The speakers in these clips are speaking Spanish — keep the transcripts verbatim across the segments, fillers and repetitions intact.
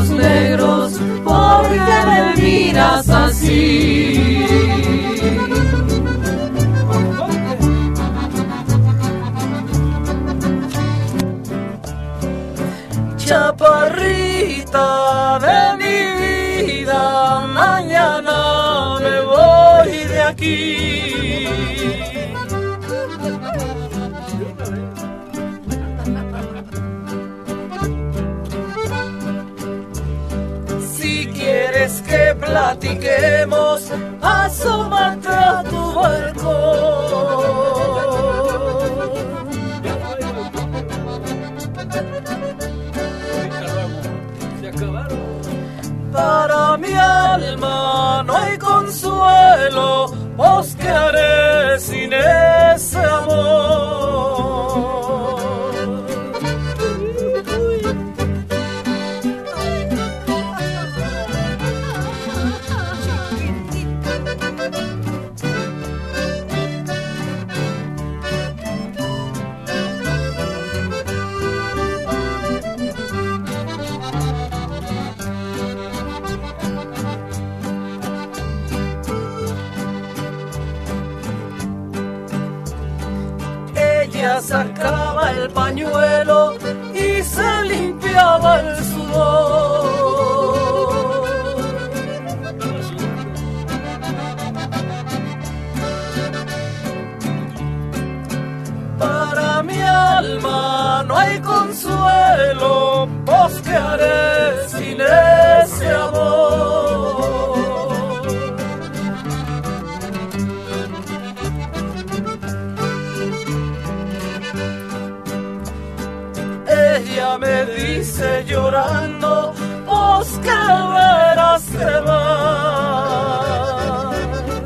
ojos negros, ¿por qué me miras así? Chaparrita de mi vida, mañana me voy de aquí. Si quieres que platiquemos, asómate a tu balcón. Para mi alma no hay consuelo, pues ¿qué haré sin ese amor? Sacaba el pañuelo y se limpiaba el sudor. Para mi alma no hay consuelo, pues ¿qué haré sin ese amor? Ella me dice llorando, pues que veras te vas.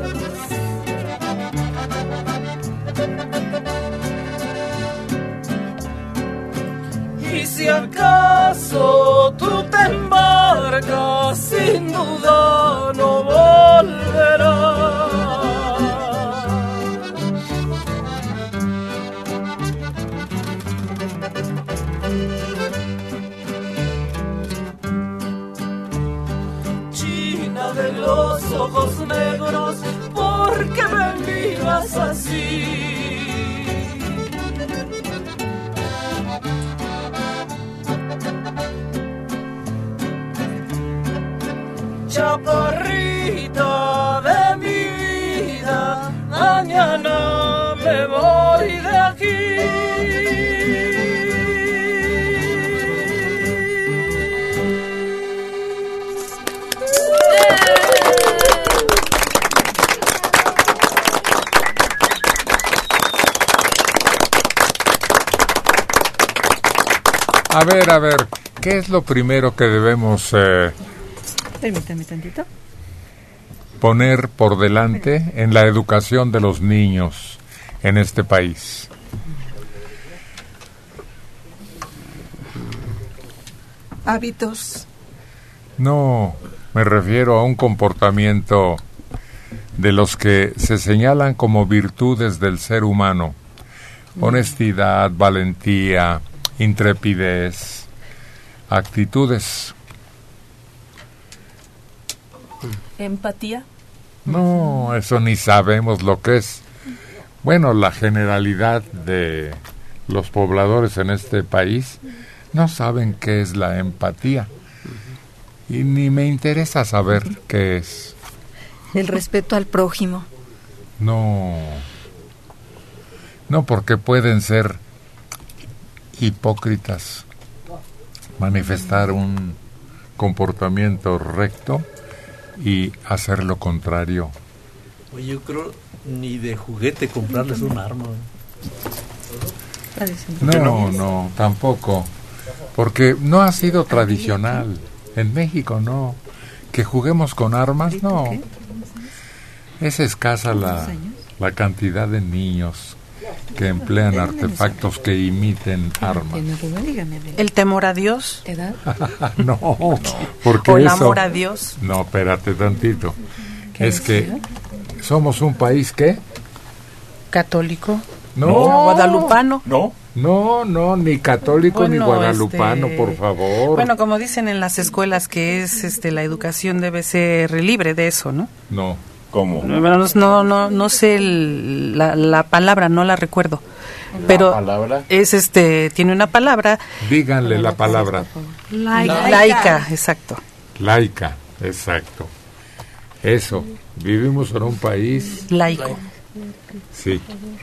Y si acaso tú te embarcas, sin duda no volverás. De los ojos negros, ¿por qué me miras así? Chaparrita de mi vida, mañana me voy de aquí. A ver, a ver, ¿qué es lo primero que debemos eh, Permítame tantito. poner por delante en la educación de los niños en este país? Hábitos. No, me refiero a un comportamiento de los que se señalan como virtudes del ser humano. Honestidad, valentía, intrepidez, actitudes. ¿Empatía? No, eso ni sabemos lo que es. Bueno, la generalidad de los pobladores en este país no saben qué es la empatía. Y ni me interesa saber qué es. El respeto al prójimo. No. No, porque pueden ser hipócritas, manifestar un comportamiento recto y hacer lo contrario. Oye, yo creo ni de juguete comprarles un arma. No, no, tampoco. Porque no ha sido tradicional. En México no. Que juguemos con armas, no. Es escasa la, la cantidad de niños que emplean artefactos que imiten armas. ¿El temor a Dios? No, porque ¿O el eso, amor a Dios? No, espérate tantito. Es que somos un país, ¿qué? ¿Católico? No. ¿Guadalupano? No. No, no, ni católico Bueno, ni guadalupano, este, por favor. Bueno, como dicen en las escuelas que es, este, la educación debe ser libre de eso, ¿no? No. ¿Cómo? No, no, no, no sé el- la, la palabra, no la recuerdo. Pero palabra? es este, tiene una palabra. Díganle la palabra. Laica. Laica, exacto. Laica, exacto. Eso, vivimos en un país... Laico. Sí.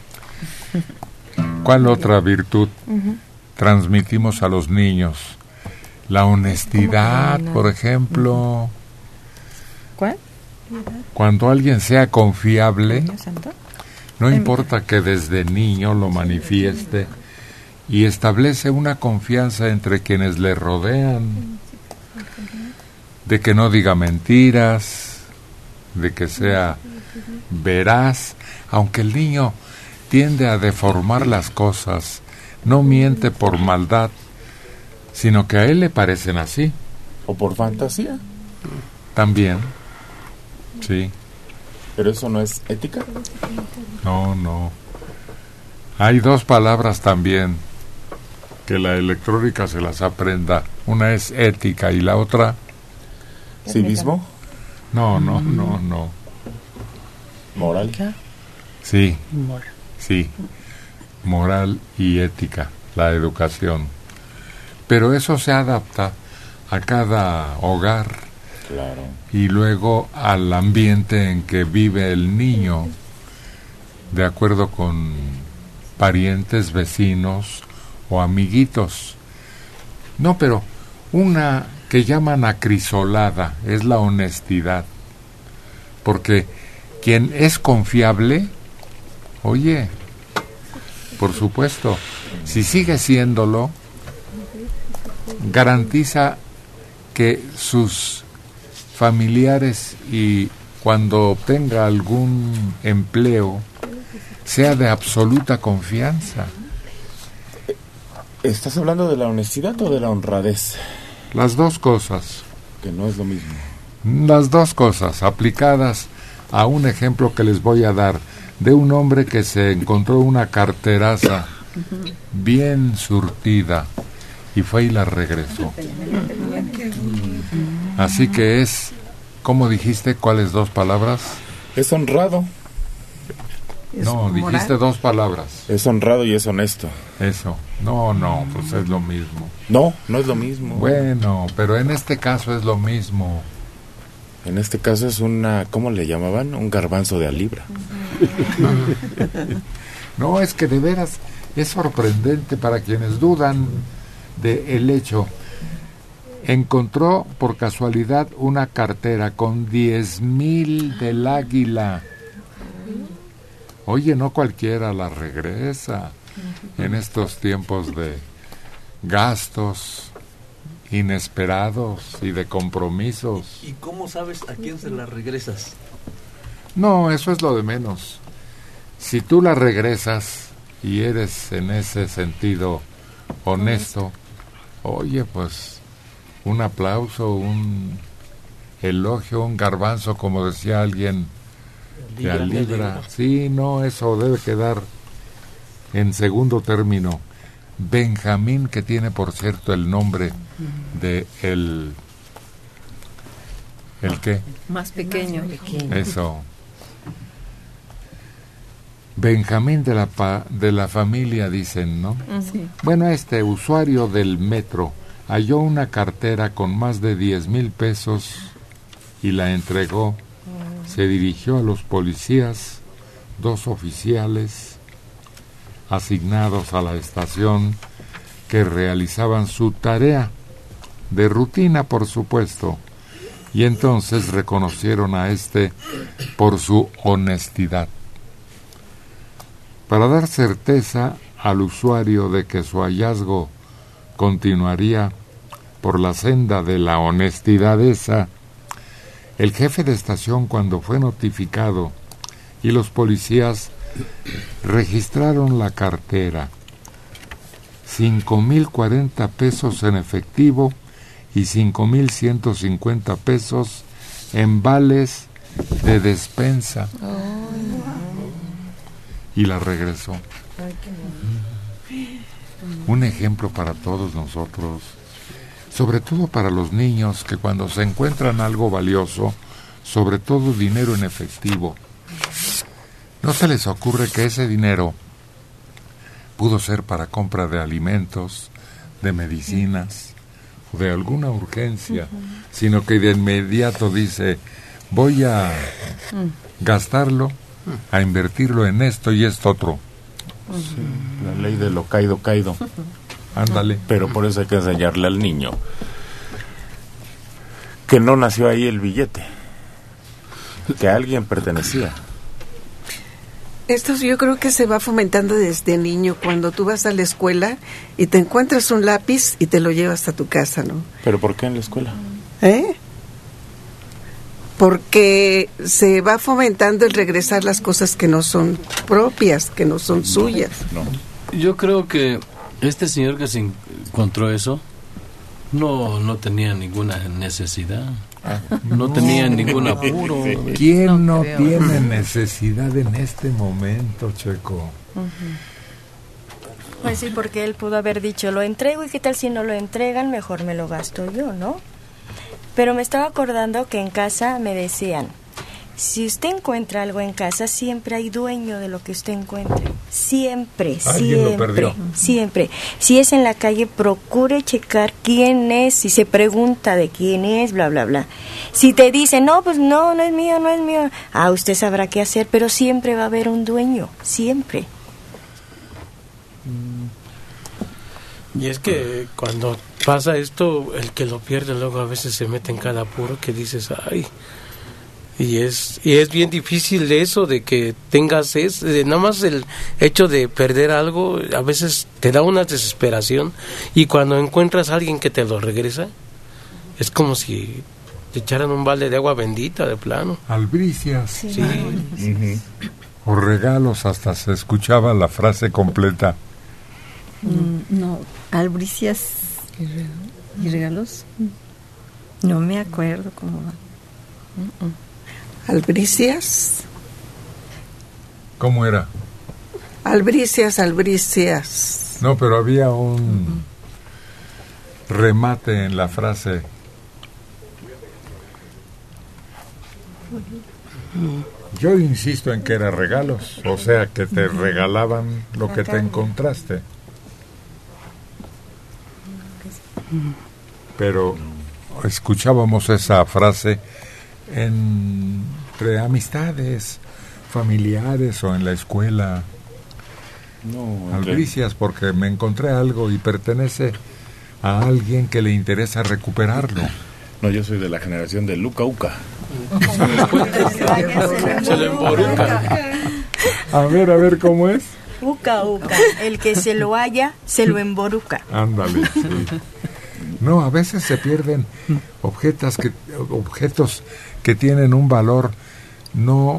¿Cuál otra virtud transmitimos a los niños? La honestidad, por ejemplo. ¿Cuál? Cuando alguien sea confiable, Santo. no importa que desde niño lo manifieste y establece una confianza entre quienes le rodean, de que no diga mentiras, de que sea veraz, aunque el niño tiende a deformar las cosas, no miente por maldad, sino que a él le parecen así. ¿O por fantasía? También, sí. ¿Pero eso no es ética? No, no. Hay dos palabras también que la electrónica se las aprenda. Una es ética y la otra... ¿Civismo? No, no, no, no. ¿Moral? Sí, sí. Moral y ética, la educación. Pero eso se adapta a cada hogar. Claro. Y luego al ambiente en que vive el niño, de acuerdo con parientes, vecinos o amiguitos. No, pero una que llaman acrisolada es la honestidad, porque quien es confiable, oye, por supuesto, si sigue siéndolo, garantiza que sus familiares y cuando obtenga algún empleo sea de absoluta confianza. ¿Estás hablando de la honestidad o de la honradez? Las dos cosas. Que no es lo mismo. Las dos cosas aplicadas a un ejemplo que les voy a dar de un hombre que se encontró una carteraza bien surtida y fue y la regresó. Así que es, ¿cómo dijiste? ¿Cuáles dos palabras? Es honrado. No, dijiste dos palabras. Es honrado y es honesto. Eso. No, no, pues es lo mismo. No, no es lo mismo. Bueno, pero en este caso es lo mismo. En este caso es una, ¿cómo le llamaban? Un garbanzo de a libra. No, es que de veras es sorprendente para quienes dudan del hecho. Encontró por casualidad una cartera con diez mil del Águila. Oye, no cualquiera la regresa en estos tiempos de gastos inesperados y de compromisos. ¿Y cómo sabes a quién se la regresas? No, eso es lo de menos. Si tú la regresas y eres en ese sentido honesto, oye, pues un aplauso, un elogio, un garbanzo, como decía alguien, de a libra. Sí, no, eso debe quedar en segundo término. Benjamín, que tiene por cierto el nombre de el... ¿El qué? Más pequeño. Eso. Benjamín de la, pa, de la familia, dicen, ¿no? Sí. Bueno, este usuario del metro halló una cartera con más de diez mil pesos y la entregó. Se dirigió a los policías, dos oficiales asignados a la estación que realizaban su tarea, de rutina por supuesto, y entonces reconocieron a este por su honestidad. Para dar certeza al usuario de que su hallazgo continuaría por la senda de la honestidad esa, el jefe de estación, cuando fue notificado y los policías registraron la cartera, cinco mil cuarenta pesos en efectivo y cinco mil ciento cincuenta pesos en vales de despensa. Y la regresó. un ejemplo para todos nosotros, sobre todo para los niños que cuando se encuentran algo valioso, sobre todo dinero en efectivo, no se les ocurre que ese dinero pudo ser para compra de alimentos, de medicinas, o de alguna urgencia, uh-huh. sino que de inmediato dice, voy a uh-huh. gastarlo, a invertirlo en esto y esto otro. Uh-huh. Sí, la ley de lo caído, caído. Uh-huh. Ándale. Pero por eso hay que enseñarle al niño que no nació ahí el billete, que a alguien pertenecía. Esto yo creo que se va fomentando desde niño, cuando tú vas a la escuela y te encuentras un lápiz y te lo llevas a tu casa, ¿no? ¿Pero por qué en la escuela? ¿Eh? Porque se va fomentando el regresar las cosas que no son propias, que no son suyas. No, no. Yo creo que este señor que se encontró eso no, no tenía ninguna necesidad. No tenía ningún apuro. ¿Quién no, no tiene necesidad en este momento, Checo? Uh-huh. Pues sí, porque él pudo haber dicho, lo entrego y qué tal si no lo entregan, mejor me lo gasto yo, ¿no? Pero me estaba acordando que en casa me decían, si usted encuentra algo en casa, siempre hay dueño de lo que usted encuentre. Siempre, ¿Alguien siempre, lo perdió? siempre. Si es en la calle, procure checar quién es, si se pregunta de quién es, bla, bla, bla. Si te dicen, no, pues no, no es mío, no es mío, ah, usted sabrá qué hacer, pero siempre va a haber un dueño, siempre. Y es que cuando pasa esto, el que lo pierde luego a veces se mete en cada apuro que dices, ay... Y es y es bien difícil eso de que tengas es de nada más el hecho de perder algo a veces te da una desesperación, y cuando encuentras a alguien que te lo regresa es como si te echaran un balde de agua bendita de plano. Albricias. Sí. sí. Uh-huh. O regalos, hasta se escuchaba la frase completa. Mm, no, albricias y regalos. No me acuerdo cómo va. Uh-uh. Albricias. ¿Cómo era? Albricias, albricias. No, pero había un uh-huh. remate en la frase. Uh-huh. Yo insisto en que era regalos, o sea, que te uh-huh. regalaban lo que te encontraste. Pero escuchábamos esa frase entre amistades familiares o en la escuela. No, albricias, porque me encontré algo y pertenece a alguien que le interesa recuperarlo. No, yo soy de la generación de Luca Uca. Se lo emboruca. A ver, a ver cómo es. Uca Uca, el que se lo halla se lo emboruca. Ándale, sí. No, a veces se pierden objetos que objetos que tienen un valor no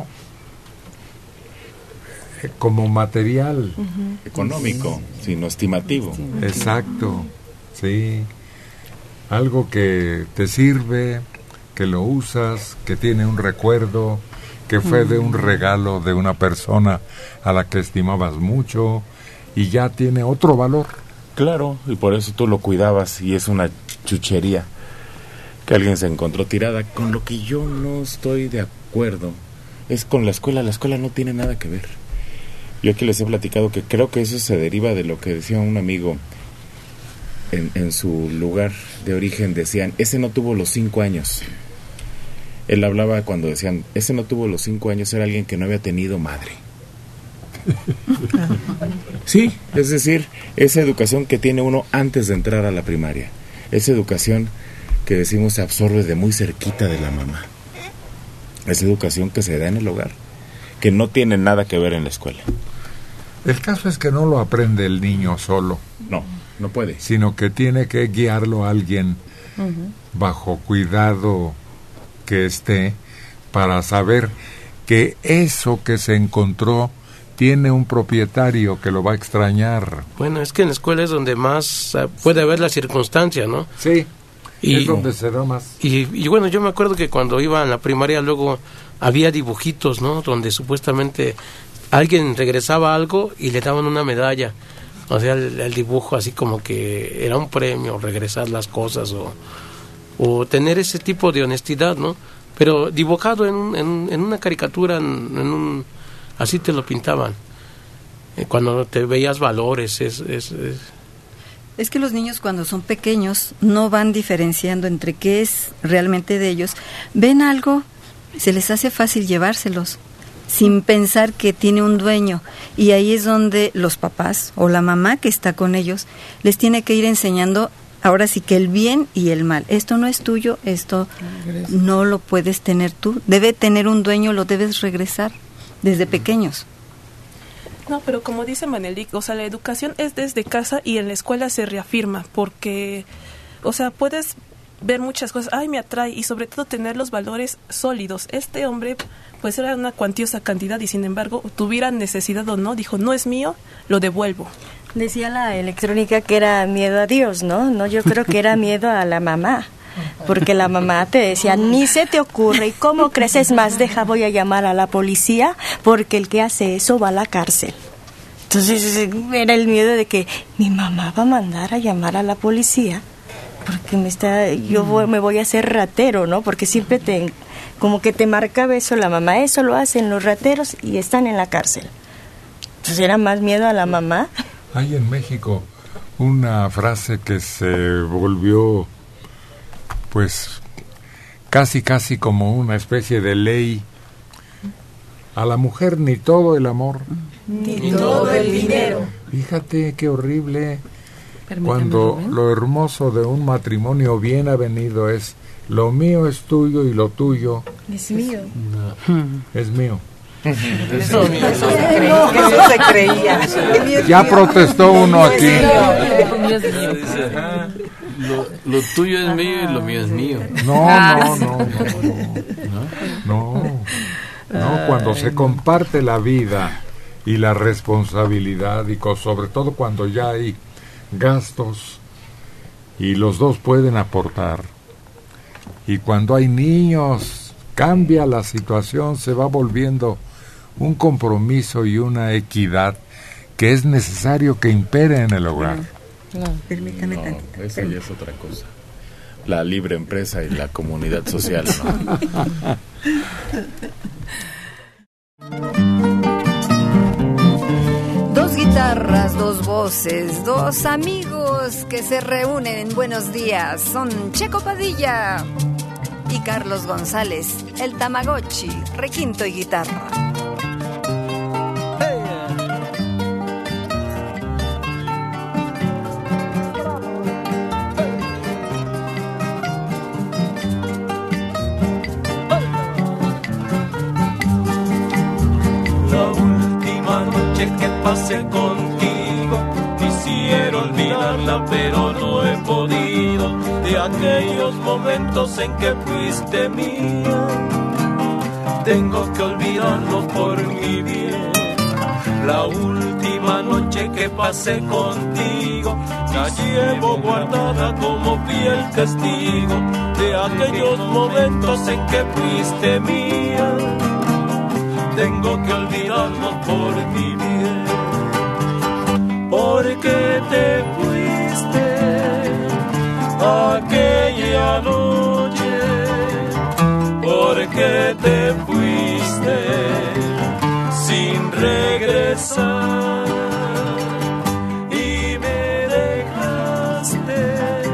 eh, como material, uh-huh. económico, sí. sino estimativo. Exacto, sí. Algo que te sirve, que lo usas, que tiene un recuerdo, que fue uh-huh. de un regalo de una persona a la que estimabas mucho y ya tiene otro valor. Claro, y por eso tú lo cuidabas, y es una chuchería que alguien se encontró tirada. Con lo que yo no estoy de acuerdo es con la escuela. La escuela no tiene nada que ver. Yo aquí les he platicado que creo que eso se deriva de lo que decía un amigo en, en su lugar de origen. Decían, ese no tuvo los cinco años. Él hablaba cuando decían, ese no tuvo los cinco años, era alguien que no había tenido madre. Sí, es decir, esa educación que tiene uno antes de entrar a la primaria, esa educación que decimos se absorbe de muy cerquita de la mamá, esa educación que se da en el hogar, que no tiene nada que ver en la escuela. El caso es que no lo aprende el niño solo. No, no puede. Sino que tiene que guiarlo a alguien uh-huh. bajo cuidado que esté, para saber que eso que se encontró tiene un propietario que lo va a extrañar. Bueno, es que en la escuela es donde más uh, puede haber la circunstancia, ¿no? Sí, y, es donde se da más. Y, y bueno, yo me acuerdo que cuando iba en la primaria luego había dibujitos, ¿no? Donde supuestamente alguien regresaba algo y le daban una medalla. O sea, el, el dibujo así como que era un premio, regresar las cosas o, o tener ese tipo de honestidad, ¿no? Pero dibujado en, un, en, en una caricatura, en, en un, así te lo pintaban. Eh, cuando te veías valores, es, es, es... Es que los niños cuando son pequeños no van diferenciando entre qué es realmente de ellos. Ven algo, se les hace fácil llevárselos, sin pensar que tiene un dueño. Y ahí es donde los papás o la mamá que está con ellos les tiene que ir enseñando ahora sí que el bien y el mal. Esto no es tuyo, esto no lo puedes tener tú. Debe tener un dueño, lo debes regresar desde pequeños. No, pero como dice Manelik, o sea, la educación es desde casa y en la escuela se reafirma, porque, o sea, puedes ver muchas cosas, ay, me atrae, y sobre todo tener los valores sólidos. Este hombre, pues era una cuantiosa cantidad y sin embargo, tuviera necesidad o no, dijo, no es mío, lo devuelvo. Decía la electrónica que era miedo a Dios, ¿no? No, yo creo que era miedo a la mamá. Porque la mamá te decía, ni se te ocurre, ¿y cómo creces más? Deja, voy a llamar a la policía, porque el que hace eso va a la cárcel. Entonces era el miedo de que mi mamá va a mandar a llamar a la policía, porque me está, yo voy, me voy a hacer ratero, ¿no? Porque siempre te, como que te marcaba eso la mamá, eso lo hacen los rateros y están en la cárcel. Entonces era más miedo a la mamá. Hay en México una frase que se volvió pues casi casi como una especie de ley: a la mujer ni todo el amor, ni todo el dinero. Fíjate qué horrible. Cuando lo hermoso de un matrimonio bien avenido es lo mío es tuyo y lo tuyo es mío. No. Es mío. Eso, eso, eso, se creía, que eso se creía. Ya protestó uno aquí. Lo, lo tuyo es mío y lo mío es mío. No, no, no, no, no. No, no, cuando se comparte la vida y la responsabilidad, y sobre todo cuando ya hay gastos y los dos pueden aportar, y cuando hay niños, cambia la situación, se va volviendo un compromiso y una equidad que es necesario que impere en el hogar. No, permítame no, tantito. Eso ya es otra cosa. La libre empresa y la comunidad social, ¿no? Dos guitarras, dos voces, dos amigos que se reúnen en Buenos Días. Son Checo Padilla y Carlos González, el Tamagotchi, requinto y guitarra. Que pasé contigo, quisiera olvidarla pero no he podido, de aquellos momentos en que fuiste mía, tengo que olvidarlo por mi bien. La última noche que pasé contigo, la llevo guardada como fiel testigo, de aquellos momentos en que fuiste mía, tengo que olvidarlo por mi bien. Porque te fuiste aquella noche, porque te fuiste sin regresar y me dejaste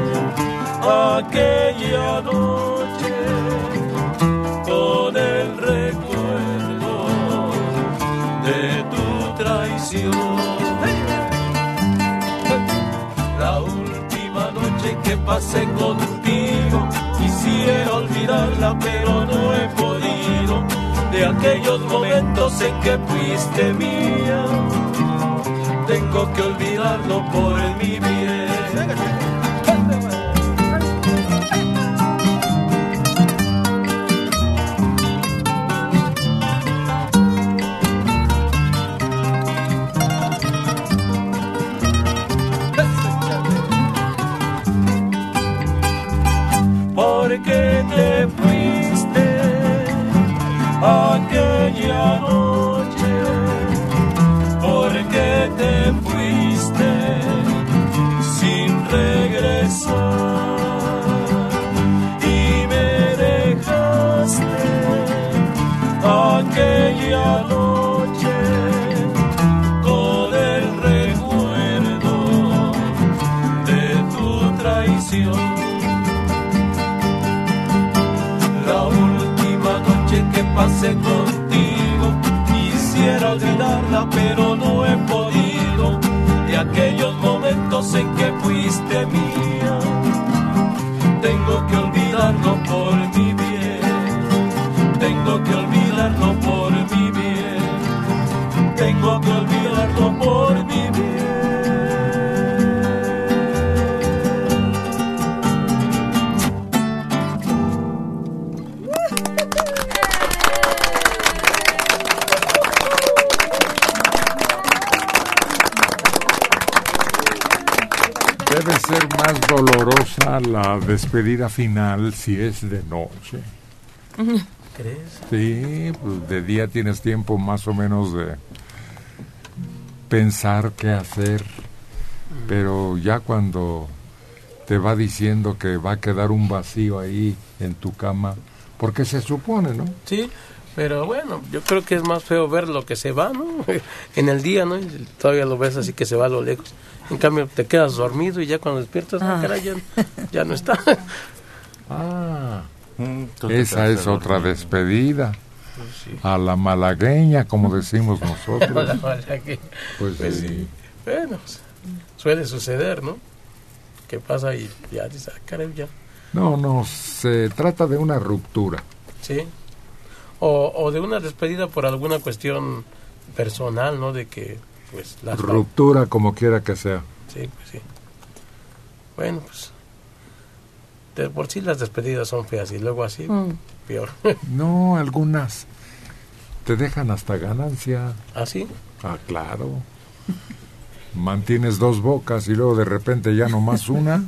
aquella noche con el recuerdo de tu traición. La última noche que pasé contigo, quisiera olvidarla pero no he podido, de aquellos momentos en que fuiste mía, tengo que olvidarlo por mi bien. Porque te fuiste aquella noche, porque te fuiste la noche con el recuerdo de tu traición. La última noche que pasé contigo quisiera olvidarla, pero no he podido. De aquellos momentos en que fuiste mía, tengo que olvidarlo por mi bien. Tengo que olvidarlo por mi bien. Tengo que olvidarlo por mi bien. Debe ser más dolorosa la despedida final si es de noche. ¿Crees? Sí, pues de día tienes tiempo más o menos de pensar qué hacer, pero ya cuando te va diciendo que va a quedar un vacío ahí en tu cama, porque se supone, ¿no? Sí, pero bueno, yo creo que es más feo ver lo que se va, ¿no? En el día, ¿no? Y todavía lo ves así que se va a lo lejos. En cambio, te quedas dormido y ya cuando despiertas, ah. caray, ya, ya no está. Ah, mm, esa es otra despedida. Pues sí. A la malagueña, como decimos nosotros. A la malagueña. Pues, pues sí. sí. Bueno, suele suceder, ¿no? ¿Qué pasa? Y ya dices, ah, caray, ya. No, no, se trata de una ruptura. Sí. O, o de una despedida por alguna cuestión personal, ¿no? De que, pues... Las ruptura, como quiera que sea. Sí, pues sí. Bueno, pues... De por sí las despedidas son feas y luego así, mm. peor. No, algunas te dejan hasta ganancia. ¿Ah, sí? Ah, claro. Mantienes dos bocas y luego de repente ya nomás una.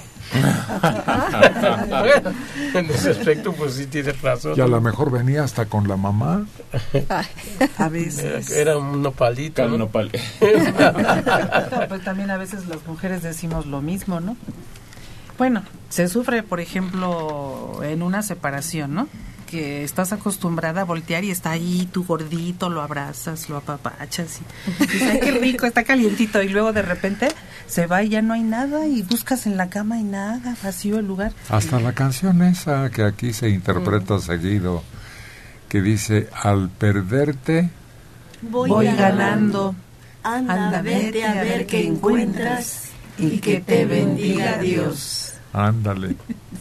Bueno, en ese aspecto pues sí tienes razón. Y a lo mejor venía hasta con la mamá. A veces era, era un nopalito, ¿no? Un nopal. Pues también a veces las mujeres decimos lo mismo, ¿no? Bueno, se sufre, por ejemplo, en una separación, ¿no? Que estás acostumbrada a voltear y está ahí tu gordito, lo abrazas, lo apapachas y dices, ay, qué rico, está calientito, y luego de repente se va y ya no hay nada y buscas en la cama y nada, vacío el lugar. Hasta la canción esa que aquí se interpreta mm. seguido, que dice, al perderte voy, voy ganando, anda, anda vete a ver qué encuentras y que te bendiga Dios. Ándale.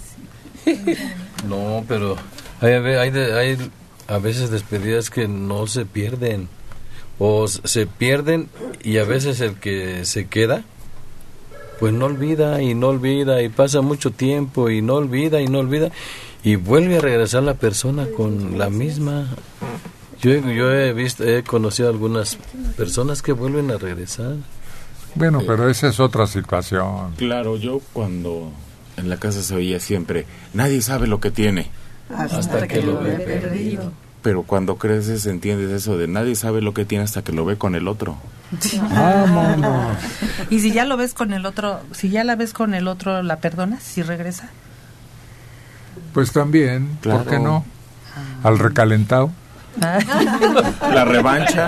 No, pero hay, hay, hay a veces despedidas que no se pierden, o se pierden y a veces el que se queda pues no olvida y no olvida y pasa mucho tiempo y no olvida y no olvida y vuelve a regresar la persona con la misma. Yo, yo he visto, he conocido algunas personas que vuelven a regresar. Bueno, pero esa es otra situación. Claro, yo cuando en la casa se oía siempre, nadie sabe lo que tiene. Hasta, hasta que, que lo ve perdido. Pero cuando creces entiendes eso de nadie sabe lo que tiene hasta que lo ve con el otro. Vámonos. Y si ya lo ves con el otro, si ya la ves con el otro, ¿la perdonas si regresa? Pues también, claro. ¿Por qué no? Al recalentado. La revancha.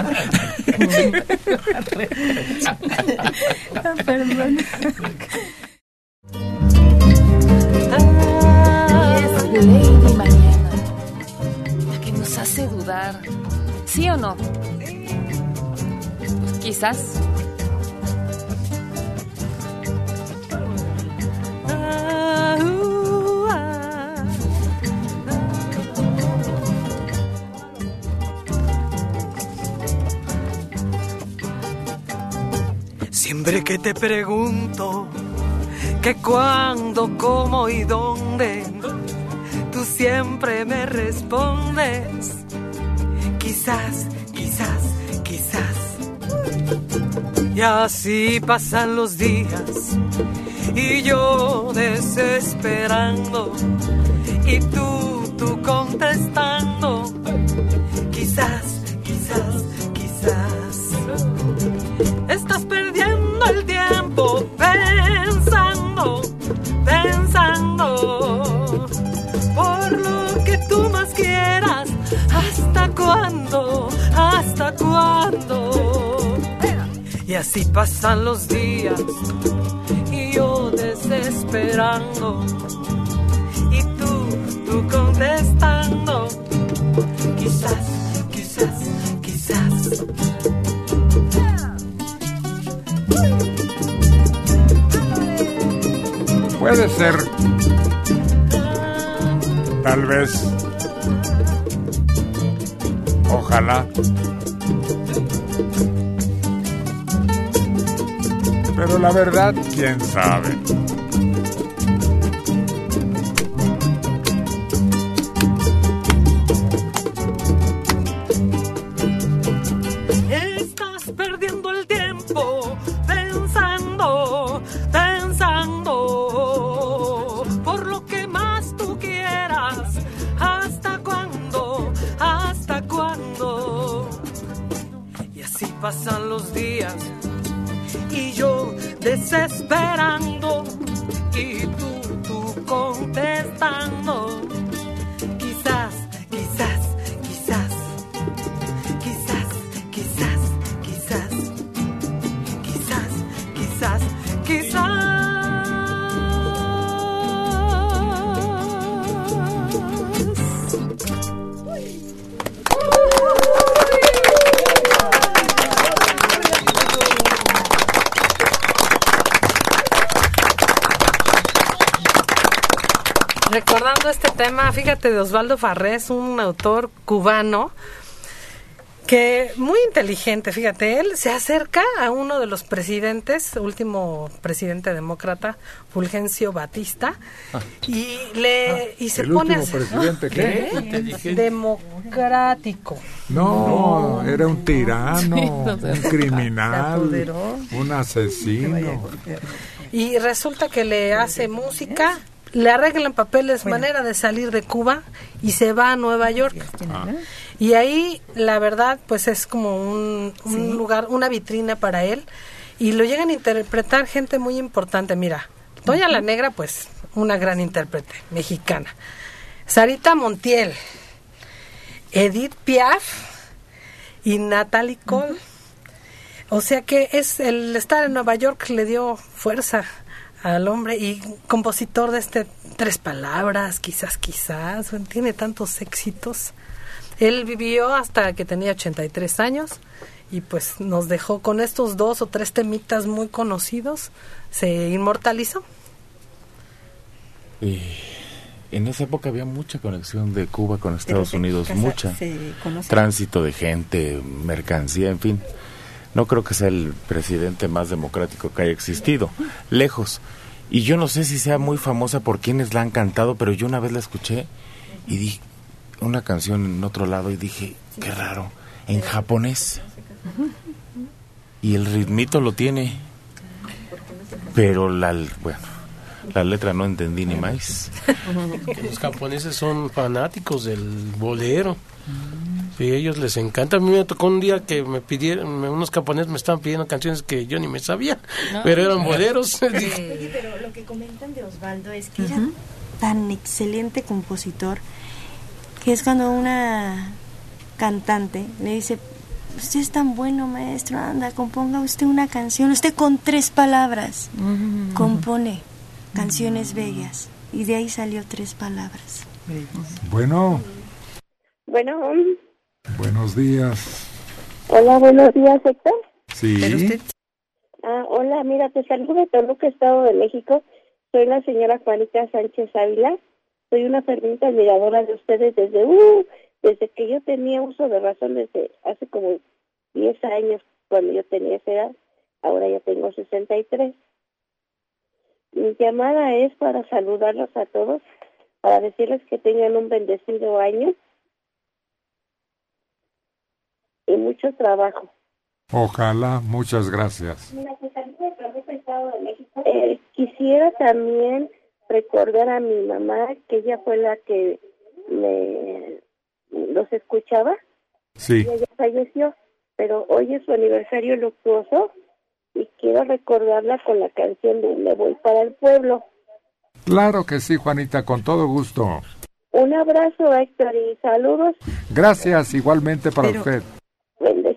Perdón. Es Lady Mañana, la que nos hace dudar, ¿sí o no? Pues quizás. Siempre que te pregunto que cuándo, cómo y dónde, tú siempre me respondes, quizás, quizás, quizás. Y así pasan los días y yo desesperando y tú, tú contestando, quizás, quizás, quizás. Estás perdiendo el tiempo pensando, pensando, por lo que tú más quieras. ¿Hasta cuándo? ¿hasta cuándo? Y así pasan los días y yo desesperando y tú, tú contestando, quizás, quizás, quizás. Puede ser, tal vez, ojalá, pero la verdad, quién sabe. Estás perdiendo el tiempo pensando, pensando por lo que más tú quieras. ¿Hasta cuándo? ¿Hasta cuándo? Y así pasan los días y yo desesperando y tú, tú contestando. Quizás, quizás, quizás, quizás, quizás, quizás, quizás, quizás, quizás. Recordando este tema, fíjate, de Osvaldo Farrés, un autor cubano que muy inteligente, fíjate, él se acerca a uno de los presidentes, último presidente demócrata, Fulgencio Batista, ah. y le ah, y se ¿el pone último presidente qué? ¿Qué? Democrático. No, no, era un tirano, sí, no sé, un criminal, un asesino. Y resulta que le hace música, le arreglan papeles, bueno. manera de salir de Cuba y se va a Nueva York. Ah. Y ahí, la verdad, pues es como un, un ¿Sí? lugar, una vitrina para él. Y lo llegan a interpretar gente muy importante. Mira, Toña uh-huh. la Negra, pues una gran intérprete mexicana. Sarita Montiel, Edith Piaf y Natalie Cole. Uh-huh. O sea que es el estar en Nueva York le dio fuerza al hombre, y compositor de este Tres Palabras, quizás, quizás, tiene tantos éxitos. Él vivió hasta que tenía ochenta y tres años y pues nos dejó con estos dos o tres temitas muy conocidos, se inmortalizó. Y en esa época había mucha conexión de Cuba con Estados Unidos, mucha tránsito de gente, mercancía, en fin. No creo que sea el presidente más democrático que haya existido, lejos. Y yo no sé si sea muy famosa por quienes la han cantado, pero yo una vez la escuché y dije una canción en otro lado y dije, qué raro, en japonés. Y el ritmito lo tiene, pero la, bueno, la letra no entendí ni más. Los japoneses son fanáticos del bolero. Y a ellos les encanta. A mí me tocó un día que me pidieron, unos japoneses me estaban pidiendo canciones que yo ni me sabía, no, pero eran boleros. Sí, pero lo que comentan de Osvaldo es que uh-huh. era tan excelente compositor que es cuando una cantante le dice, usted es tan bueno, maestro, anda, componga usted una canción, usted con tres palabras uh-huh. compone canciones bellas, y de ahí salió Tres Palabras. Bueno. Bueno. Buenos días. Hola, buenos días, Héctor. Sí. Usted... Ah, hola, mira, te saludo de Toluca, Estado de México. Soy la señora Juanita Sánchez Ávila. Soy una ferviente admiradora de ustedes desde uh, desde que yo tenía uso de razón, desde hace como diez años, cuando yo tenía esa edad. Ahora ya tengo sesenta y tres. Mi llamada es para saludarlos a todos, para decirles que tengan un bendecido año y mucho trabajo. Ojalá, muchas gracias. Eh, quisiera también recordar a mi mamá, que ella fue la que me los escuchaba. Sí. Ella ya falleció, pero hoy es su aniversario luctuoso y quiero recordarla con la canción de Me voy para el pueblo. Claro que sí, Juanita, con todo gusto. Un abrazo, Héctor, y saludos. Gracias, igualmente para pero... usted. Bendecido.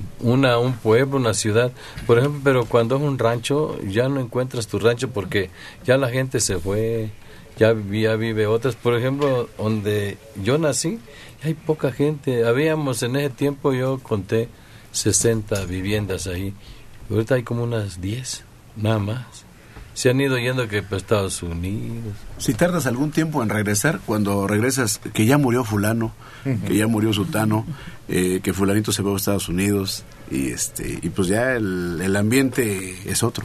una un pueblo, una ciudad, por ejemplo, pero cuando es un rancho ya no encuentras tu rancho porque ya la gente se fue, ya, ya vive otras. Por ejemplo, donde yo nací hay poca gente, habíamos en ese tiempo, yo conté sesenta viviendas ahí, ahorita hay como unas diez, nada más. Se han ido yendo que para Estados Unidos. Si tardas algún tiempo en regresar, cuando regresas, que ya murió fulano, uh-huh. que ya murió sutano, eh, que fulanito se fue a Estados Unidos, y este y pues ya el, el ambiente es otro.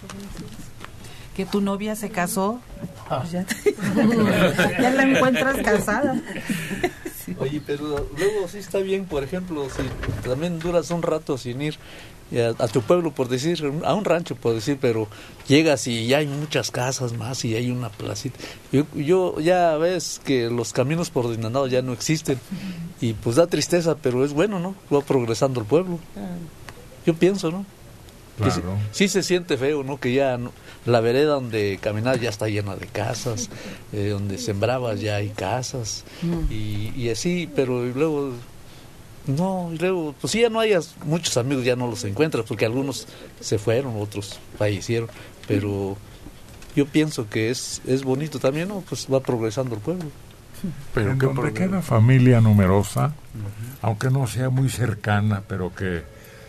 Que tu novia se casó, pues ya, ya la encuentras casada. Oye, pero luego sí está bien, por ejemplo, si también duras un rato sin ir a, a tu pueblo, por decir, a un rancho, por decir, pero llegas y ya hay muchas casas más y hay una placita. Yo, yo ya ves que los caminos por Dinanao ya no existen y pues da tristeza, pero es bueno, ¿no? Va progresando el pueblo. Yo pienso, ¿no? Claro. Sí, sí se siente feo, ¿no? Que ya no, la vereda donde caminas ya está llena de casas, eh, donde sembrabas ya hay casas, mm. y, y así, pero luego, no, y luego, pues sí, ya no hay muchos amigos, ya no los encuentras, porque algunos se fueron, otros fallecieron, pero yo pienso que es, es bonito también, ¿no? Pues va progresando el pueblo. Pero en donde queda familia numerosa, uh-huh. aunque no sea muy cercana, pero que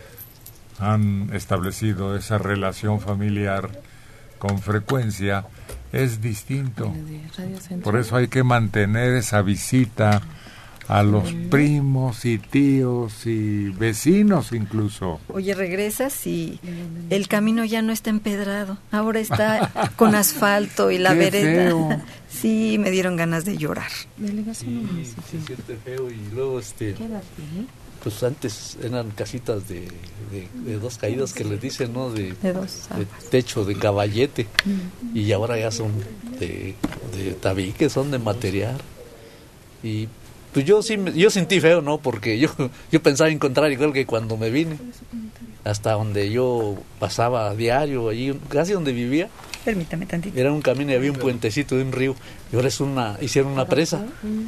han establecido esa relación familiar con frecuencia, es distinto. Por eso hay que mantener esa visita a los primos y tíos y vecinos incluso. Oye, regresas y el camino ya no está empedrado, ahora está con asfalto y la Qué vereda. Feo. Sí, me dieron ganas de llorar. Sí, se siente feo y luego este... Pues antes eran casitas de, de, de dos caídas que les dicen, ¿no? De, de dos de techo, de caballete. Mm. Y ahora ya son de, de tabique, son de material. Y pues yo sí, yo sentí feo, ¿no? Porque yo, yo pensaba encontrar igual que cuando me vine. Hasta donde yo pasaba a diario, allí, casi donde vivía. Permítame tantito. Era un camino y había un puentecito de un río. Y ahora es una, hicieron una presa.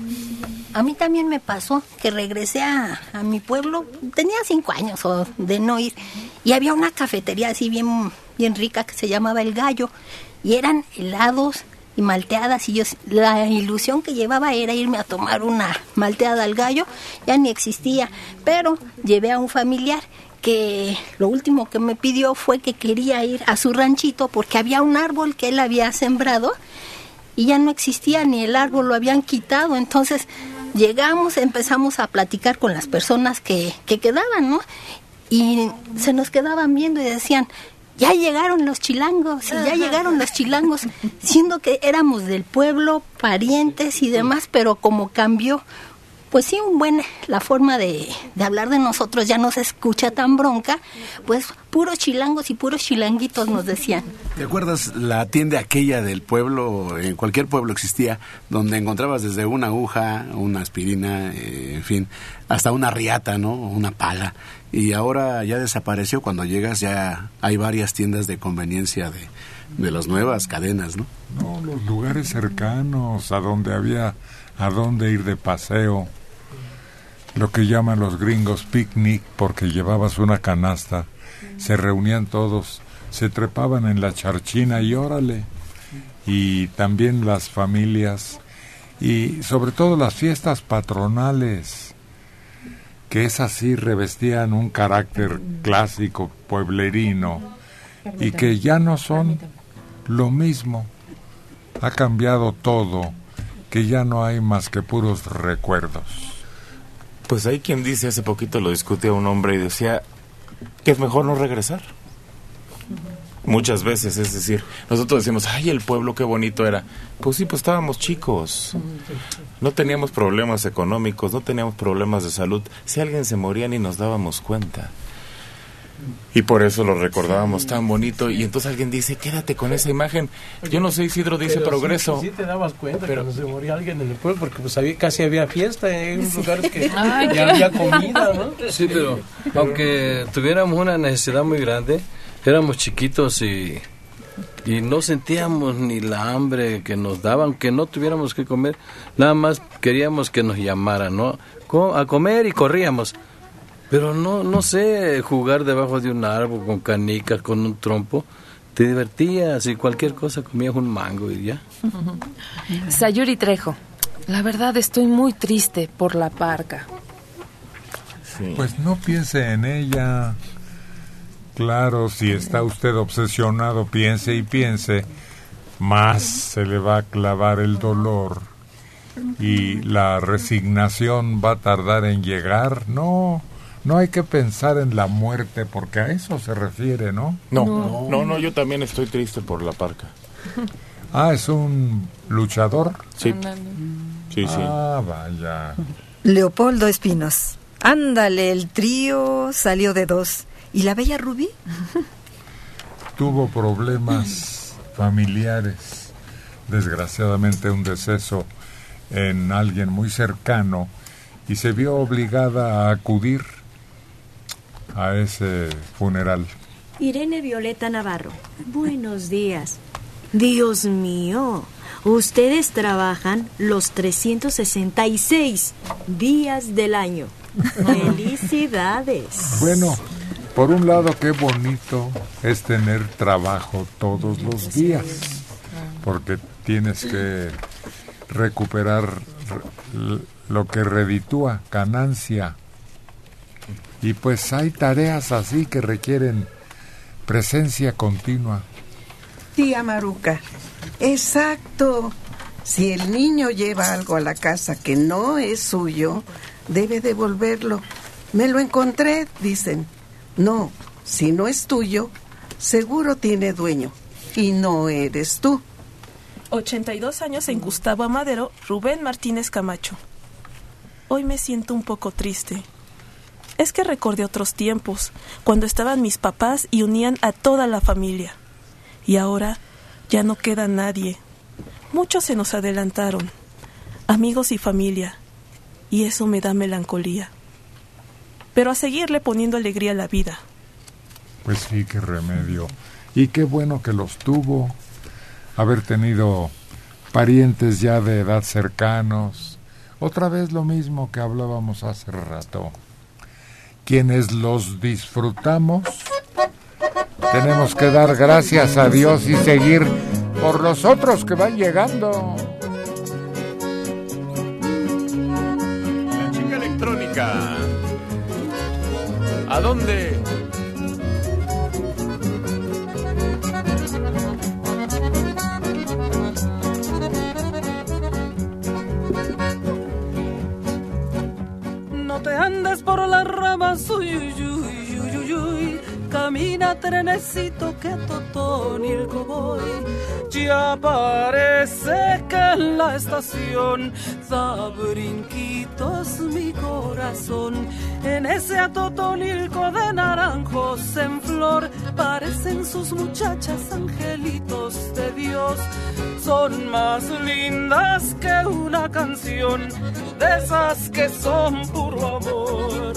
A mí también me pasó que regresé a, a mi pueblo, tenía cinco años o de no ir, y había una cafetería así bien, bien rica que se llamaba El Gallo, y eran helados y malteadas, y yo la ilusión que llevaba era irme a tomar una malteada al Gallo, ya ni existía, pero llevé a un familiar que lo último que me pidió fue que quería ir a su ranchito porque había un árbol que él había sembrado y ya no existía, ni el árbol lo habían quitado. Entonces llegamos, empezamos a platicar con las personas que, que quedaban, ¿no? Y se nos quedaban viendo y decían, ya llegaron los chilangos, y ya llegaron los chilangos, siendo que éramos del pueblo, parientes y demás, pero como cambió, pues sí, un buen, la forma de, de hablar de nosotros ya no se escucha tan bronca, pues puros chilangos y puros chilanguitos nos decían. ¿Te acuerdas la tienda aquella del pueblo, en cualquier pueblo existía, donde encontrabas desde una aguja, una aspirina, eh, en fin, hasta una riata, ¿no? Una pala, y ahora ya desapareció? Cuando llegas ya hay varias tiendas de conveniencia de, de las nuevas cadenas, ¿no? No, los lugares cercanos a donde había a dónde ir de paseo, lo que llaman los gringos picnic, porque llevabas una canasta, se reunían todos, se trepaban en la charchina y órale, y también las familias, y sobre todo las fiestas patronales, que esas sí revestían un carácter clásico pueblerino, y que ya no son lo mismo, ha cambiado todo, que ya no hay más que puros recuerdos. Pues hay quien dice, hace poquito lo discutía un hombre y decía que es mejor no regresar. Muchas veces, es decir, nosotros decimos, ay, el pueblo qué bonito era. Pues sí, pues estábamos chicos, no teníamos problemas económicos, no teníamos problemas de salud. Si alguien se moría ni nos dábamos cuenta. Y por eso lo recordábamos sí, tan bonito. Y entonces alguien dice, quédate con esa imagen. Yo no sé, Isidro dice pero progreso. Sí, sí te dabas cuenta pero, cuando se moría alguien en el pueblo, porque pues había, casi había fiesta en unos lugares que Ay, ya había comida, ¿no? Sí, pero aunque tuviéramos una necesidad muy grande, éramos chiquitos y, y no sentíamos ni la hambre que nos daban, que no tuviéramos que comer. Nada más queríamos que nos llamaran, ¿no? A comer y corríamos. Pero no, no sé, jugar debajo de un árbol con canicas, con un trompo, te divertías y cualquier cosa comías un mango y ya. Sayuri Trejo, la verdad estoy muy triste por la parca. Sí. Pues no piense en ella. Claro, si está usted obsesionado, piense y piense, más se le va a clavar el dolor y la resignación va a tardar en llegar. No, no hay que pensar en la muerte porque a eso se refiere, ¿no? No, no, no, no yo también estoy triste por la parca. Ah, ¿es un luchador? Sí, sí, sí. Ah, vaya. Leopoldo Espinos. Ándale, el trío salió de dos. ¿Y la bella Rubí? Tuvo problemas familiares. Desgraciadamente un deceso en alguien muy cercano y se vio obligada a acudir a ese funeral. Irene Violeta Navarro, buenos días. Dios mío, ustedes trabajan los trescientos sesenta y seis días del año. ¡Felicidades! Bueno, por un lado, qué bonito es tener trabajo todos los días, porque tienes que recuperar lo que reditúa, ganancia. Y pues hay tareas así que requieren presencia continua. Tía Maruca, exacto. Si el niño lleva algo a la casa que no es suyo, debe devolverlo. Me lo encontré, dicen. No, si no es tuyo, seguro tiene dueño. Y no eres tú. ochenta y dos años en Gustavo Amadero, Rubén Martínez Camacho. Hoy me siento un poco triste. Es que recordé otros tiempos, cuando estaban mis papás y unían a toda la familia. Y ahora ya no queda nadie. Muchos se nos adelantaron, amigos y familia, y eso me da melancolía. Pero a seguirle poniendo alegría a la vida. Pues sí, qué remedio. Y qué bueno que los tuvo. Haber tenido parientes ya de edad cercanos. Otra vez lo mismo que hablábamos hace rato. Quienes los disfrutamos, tenemos que dar gracias a Dios y seguir por los otros que van llegando. La chica electrónica. ¿A dónde? No te andes por las ramas, uy, uy, uy, uy, uy, uy. Camina trenecito que a Totonilco voy. Ya parece que en la estación da brinquitos mi corazón. En ese Atotonilco de naranjos en flor parecen sus muchachas angelitos de Dios. Son más lindas que una canción, de esas que son puro amor.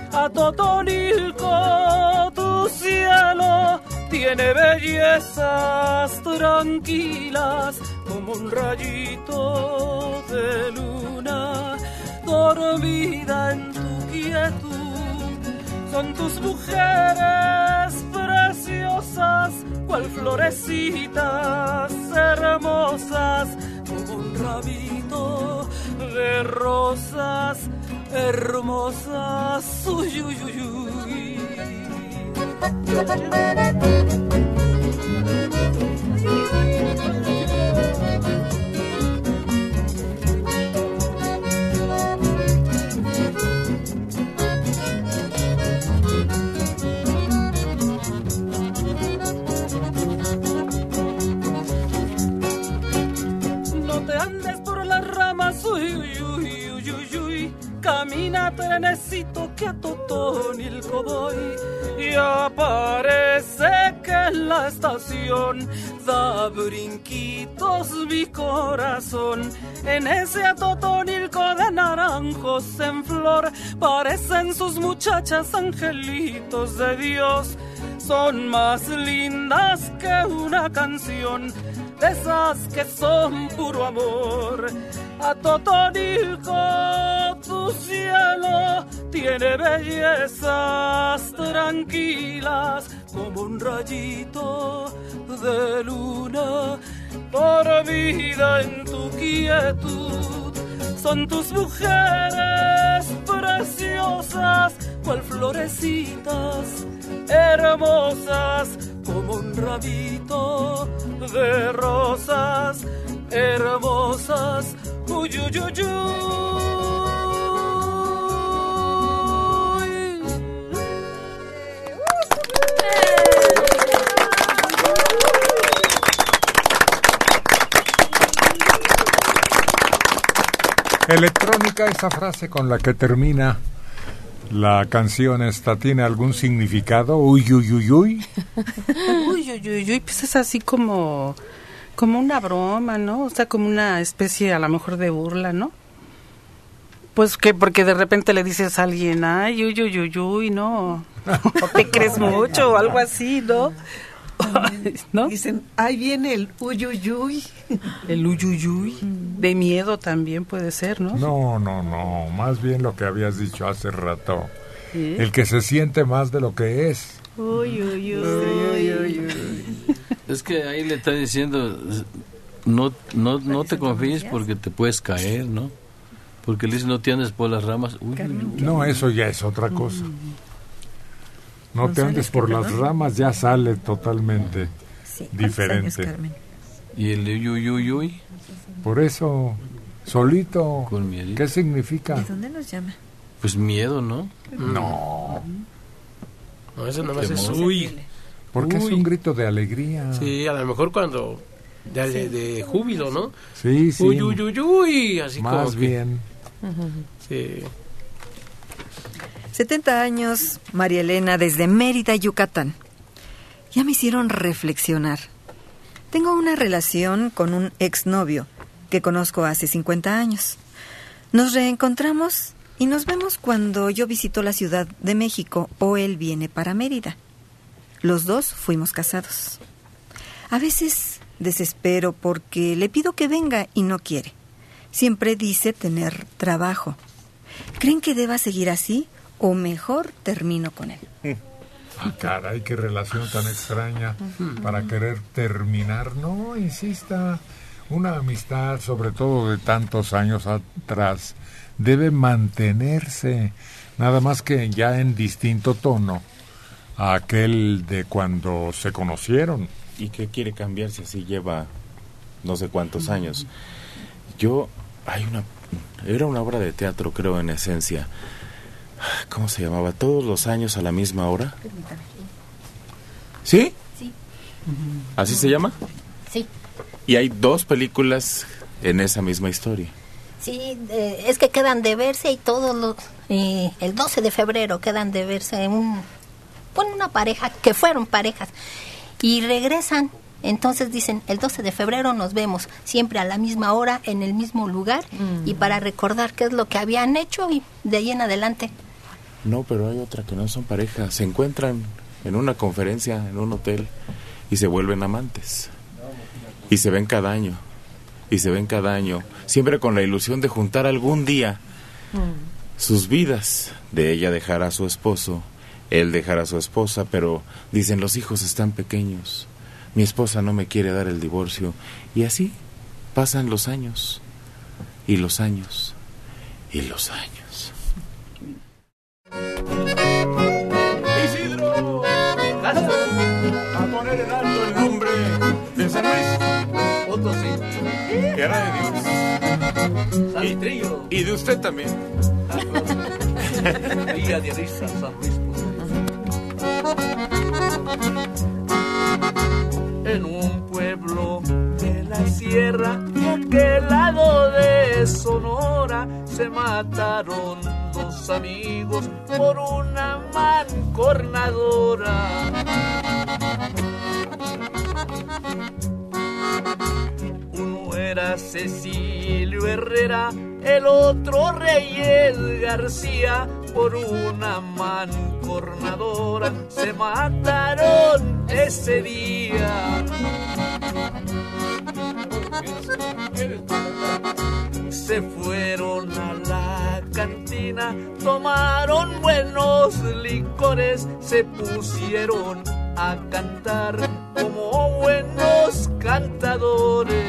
Atotonilco, tu cielo tiene bellezas tranquilas como un rayito de luna dormida en tu quietud. Son tus mujeres preciosas, cual florecitas hermosas, como un ramito de rosas hermosas. Uy, uy, uy, uy. No te andes por las ramas, uy, uy, uy, uy, uy, uy. Camina trenecito que a Totonilco voy. Ya parece que en la estación da brinquitos mi corazón. En ese Atotonilco de naranjos en flor parecen sus muchachas angelitos de Dios. son más lindas que una canción, de esas que son puro amor. A Totonilco tu cielo tiene bellezas tranquilas como un rayito de luna. Por vida en tu quietud son tus mujeres preciosas, cual florecitas hermosas como un ramito de rosas hermosas. Uy, uy, uy, Electrónica, esa frase con la que termina la canción esta, ¿tiene algún significado? Uy, uy, uy, uy. Uy, uy, uy, uy, pues es así como, como una broma, ¿no? O sea, como una especie a lo mejor de burla, ¿no? Pues que porque de repente le dices a alguien, ay, uy, uy, uy, uy, ¿no? O te crees mucho o algo así, ¿no? ¿No? Dicen, ahí viene el uyuyuy. El uyuyuy. De miedo también puede ser, ¿no? No, no, no. Más bien lo que habías dicho hace rato. ¿Sí? El que se siente más de lo que es. Uy, uy, uy. uy, uy, uy. Es que ahí le está diciendo, no, no, no te confíes porque te puedes caer, ¿no? Porque le dice, no te andes por las ramas. Uy, uy, uy. No, eso ya es otra cosa. No te andes por las ramas, ya sale totalmente sí, diferente. ¿Y el uy, uy, uy, uy? Por eso, solito. Con miedo. ¿Qué significa? ¿De dónde nos llama? Pues miedo, ¿no? No. No, eso nada más es uy. Porque uy. Es un grito de alegría. Sí, a lo mejor cuando... De, de, de júbilo, ¿no? Sí, sí. Uy, uy, uy, uy. Así más como bien. Que, sí. setenta años, María Elena, desde Mérida, Yucatán. Ya me hicieron reflexionar. Tengo una relación con un exnovio que conozco hace cincuenta años. Nos reencontramos y nos vemos cuando yo visito la Ciudad de México o él viene para Mérida. Los dos fuimos casados. A veces desespero porque le pido que venga y no quiere. Siempre dice tener trabajo. ¿Creen que deba seguir así? O mejor termino con él. Ah, caray, qué relación tan extraña para querer terminar. No, insista, una amistad, sobre todo de tantos años atrás, debe mantenerse, nada más que ya en distinto tono a aquel de cuando se conocieron. ¿Y qué quiere cambiarse si lleva no sé cuántos años? Yo, hay una, era una obra de teatro, creo, en esencia. ¿Cómo se llamaba? ¿Todos los años a la misma hora? ¿Sí? Sí. ¿Así se llama? Sí. Y hay dos películas en esa misma historia. Sí, eh, es que quedan de verse y todos los... Eh, el doce de febrero quedan de verse un, bueno, una pareja, que fueron parejas, y regresan. Entonces dicen, el doce de febrero nos vemos, siempre a la misma hora, en el mismo lugar, mm. y para recordar qué es lo que habían hecho y de ahí en adelante. No, pero hay otra que no son parejas, se encuentran en una conferencia, en un hotel, y se vuelven amantes. Y se ven cada año, y se ven cada año, siempre con la ilusión de juntar algún día mm. sus vidas, de ella dejar a su esposo, él dejar a su esposa, pero dicen, los hijos están pequeños. Mi esposa no me quiere dar el divorcio. Y así pasan los años, y los años, y los años. Isidro, casa, a poner en alto el nombre de San Luis Potosí, tierra de Dios. Salitrillo. Y, y de usted también. Día de risa, San Luis En un pueblo de la sierra, de aquel lado de Sonora, se mataron dos amigos por una mancornadora. Uno era Cecilio Herrera, el otro Reyes García, por una mancornadora. mancornadora se mataron ese día. Se fueron a la cantina, tomaron buenos licores, se pusieron a cantar como buenos cantadores.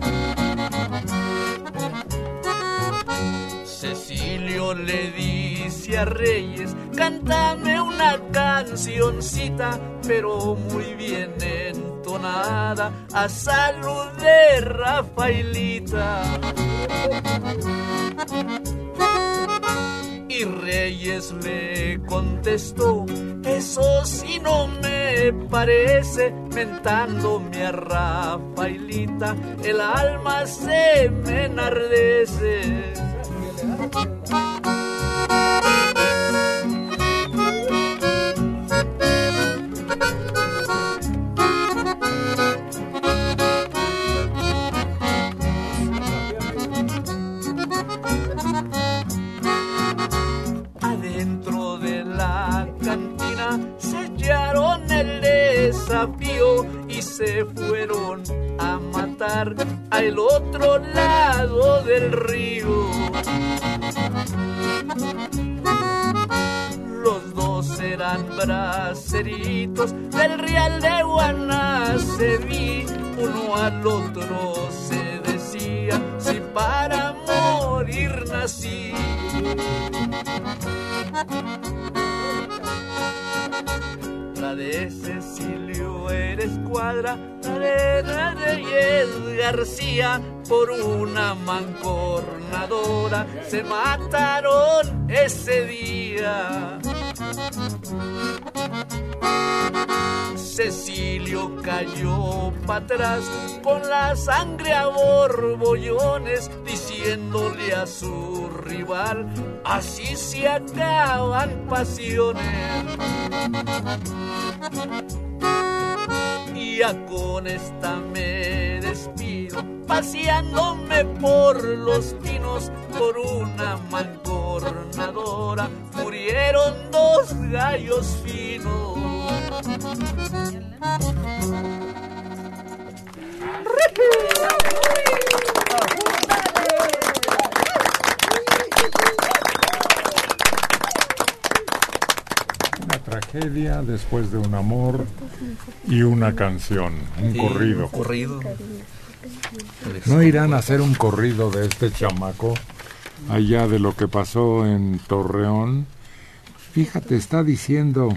Cecilio le dice a Reyes, cántame una cancioncita, pero muy bien entonada, a salud de Rafaelita. Y Reyes le contestó, eso sí no me parece, mentándome a Rafaelita, el alma se me enardece. Adentro de la cantina sellaron el desafío y se fueron a matar al otro lado del río. Los dos eran braceritos del Real de Guanaceví, uno al otro se decía, si para morir nací. La de Cecilio era escuadra, la de Reyes García, por una mancornadora se mataron ese día. Cecilio cayó para atrás con la sangre a borbollones, diciéndole a su rival, así se acaban pasiones. Y ya con esta me despido, paseándome por los pinos, por una mancornadora murieron dos gallos finos. Una tragedia después de un amor y una canción, un Sí, corrido. un corrido. ¿No irán a hacer un corrido de este chamaco allá de lo que pasó en Torreón? Fíjate, está diciendo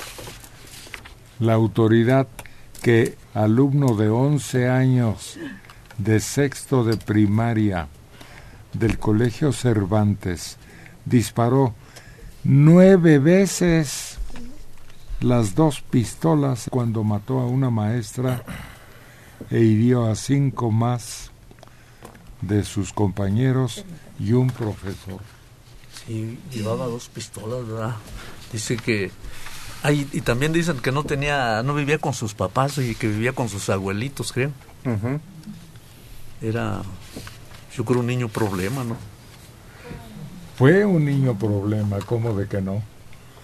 la autoridad que alumno de once años de sexto de primaria del Colegio Cervantes disparó nueve veces las dos pistolas cuando mató a una maestra e hirió a cinco más de sus compañeros y un profesor. Sí, llevaba dos pistolas, ¿verdad? Dice que... Ay, y también dicen que no tenía, no vivía con sus papás y que vivía con sus abuelitos, creo. Uh-huh. Era, yo creo, un niño problema, ¿no? Fue un niño problema, ¿cómo de que no?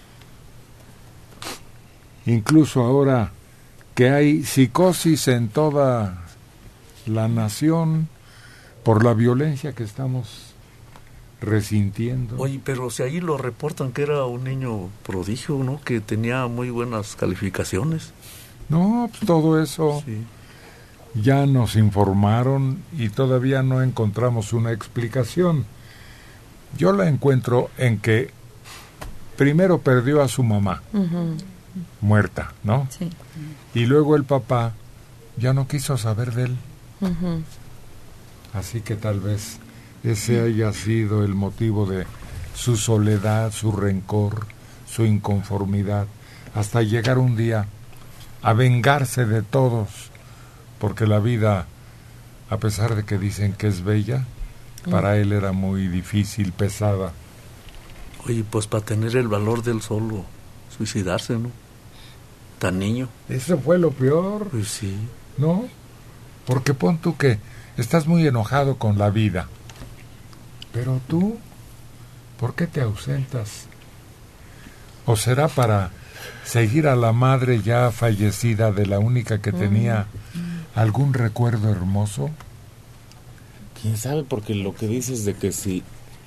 Incluso ahora que hay psicosis en toda la nación por la violencia que estamos resintiendo. Oye, pero si ahí lo reportan que era un niño prodigio, ¿no? Que tenía muy buenas calificaciones. No, pues todo eso sí. Ya nos informaron y todavía no encontramos una explicación. Yo la encuentro en que primero perdió a su mamá, uh-huh. muerta, ¿no? Sí. Y luego el papá ya no quiso saber de él. Uh-huh. Así que tal vez ese haya sido el motivo de su soledad, su rencor, su inconformidad, hasta llegar un día a vengarse de todos, porque la vida, a pesar de que dicen que es bella, mm. para él era muy difícil, pesada. Oye, pues para tener el valor del solo suicidarse, ¿no? Tan niño. Eso fue lo peor. Pues sí. ¿No? Porque pon tú que estás muy enojado con la vida. Pero tú, ¿por qué te ausentas? ¿O será para seguir a la madre ya fallecida de la única que tenía algún recuerdo hermoso? ¿Quién sabe? Porque lo que dices de que si,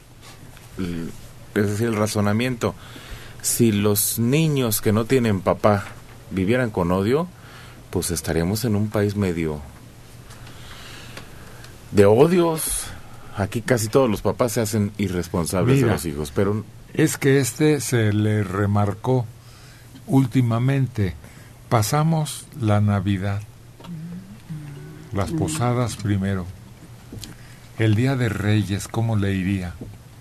es decir, el razonamiento, si los niños que no tienen papá vivieran con odio, pues estaríamos en un país medio de odios. Aquí casi todos los papás se hacen irresponsables Mira, de los hijos, pero es que este se le remarcó últimamente. Pasamos la Navidad, las posadas primero, el Día de Reyes, ¿cómo le iría?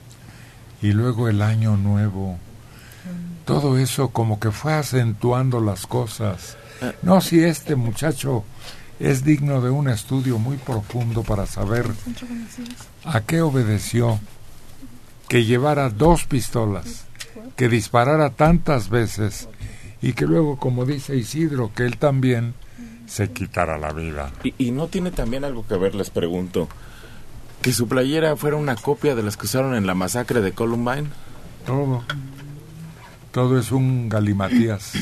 Y luego el Año Nuevo. Todo eso como que fue acentuando las cosas. No, si este muchacho es digno de un estudio muy profundo para saber a qué obedeció que llevara dos pistolas, que disparara tantas veces y que luego, como dice Isidro, que él también se quitara la vida. Y, y no tiene también algo que ver, les pregunto, que su playera fuera una copia de las que usaron en la masacre de Columbine. Todo, todo es un galimatías,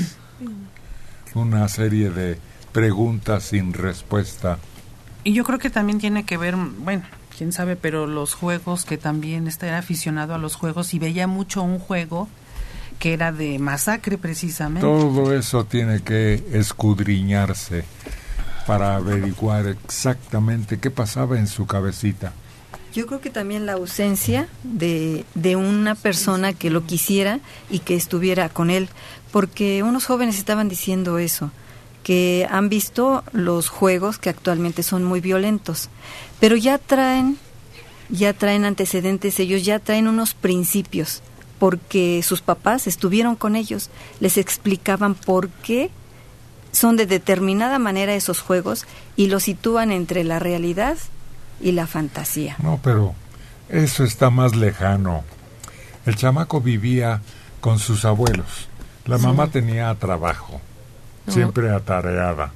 una serie de preguntas sin respuesta. Y yo creo que también tiene que ver, bueno, quién sabe, pero los juegos, que también este era aficionado a los juegos y veía mucho un juego que era de masacre precisamente. Todo eso tiene que escudriñarse para averiguar exactamente qué pasaba en su cabecita. Yo creo que también la ausencia de, de una persona que lo quisiera y que estuviera con él, porque unos jóvenes estaban diciendo eso, que han visto los juegos que actualmente son muy violentos, pero ya traen, ya traen antecedentes, ellos ya traen unos principios, porque sus papás estuvieron con ellos, les explicaban por qué son de determinada manera esos juegos y los sitúan entre la realidad y la fantasía. No, pero eso está más lejano. El chamaco vivía con sus abuelos. La sí. mamá tenía trabajo, no. siempre atareada.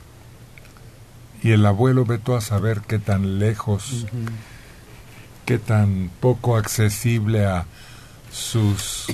Y el abuelo, vete a saber qué tan lejos, uh-huh. qué tan poco accesible a sus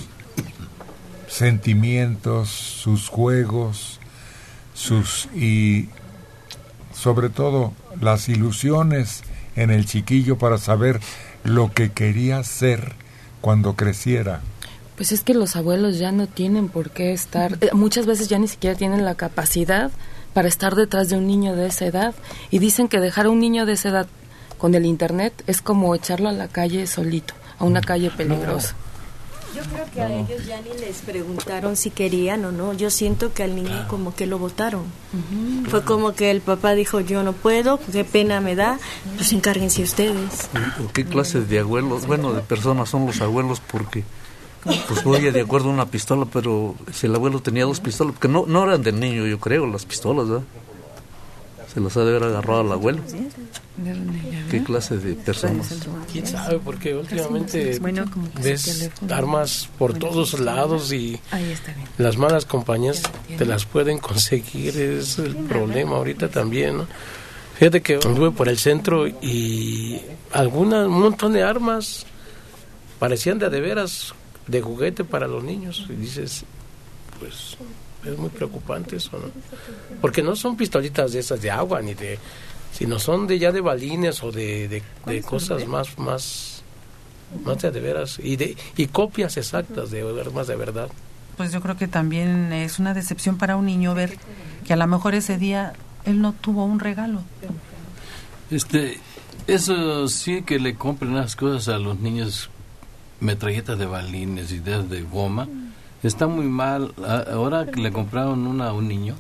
sentimientos, sus juegos, sus y sobre todo las ilusiones en el chiquillo para saber lo que quería ser cuando creciera. Pues es que los abuelos ya no tienen por qué estar, eh, muchas veces ya ni siquiera tienen la capacidad para estar detrás de un niño de esa edad, y dicen que dejar a un niño de esa edad con el internet es como echarlo a la calle solito, a una calle peligrosa. No. Yo creo que a ellos ya ni les preguntaron si querían o no. Yo siento que al niño como que lo botaron. Uh-huh. Fue como que el papá dijo, yo no puedo, qué pena me da, pues encárguense ustedes. ¿Qué clases de abuelos, bueno, de personas son los abuelos? Porque pues voy de acuerdo a una pistola, pero si el abuelo tenía dos pistolas, porque no, no eran del niño, yo creo, las pistolas, ¿verdad? Se las ha de haber agarrado al abuelo. ¿Qué clase de personas? ¿Quién sabe? Porque últimamente ves armas por todos lados y las malas compañías te las pueden conseguir. Es el problema ahorita también, ¿no? Fíjate que anduve por el centro y algunas, un montón de armas parecían de a de veras, de juguete para los niños. Y dices, pues es muy preocupante eso, ¿no? Porque no son pistolitas de esas de agua ni de, sino son de ya de balines o de, de, de cosas más más más de, de veras y de y copias exactas de armas de verdad. Pues yo creo que también es una decepción para un niño ver que a lo mejor ese día él no tuvo un regalo. Este, eso sí, que le compren las cosas a los niños, metralletas de balines y de, de goma. Está muy mal. Ahora que le compraron una a un niño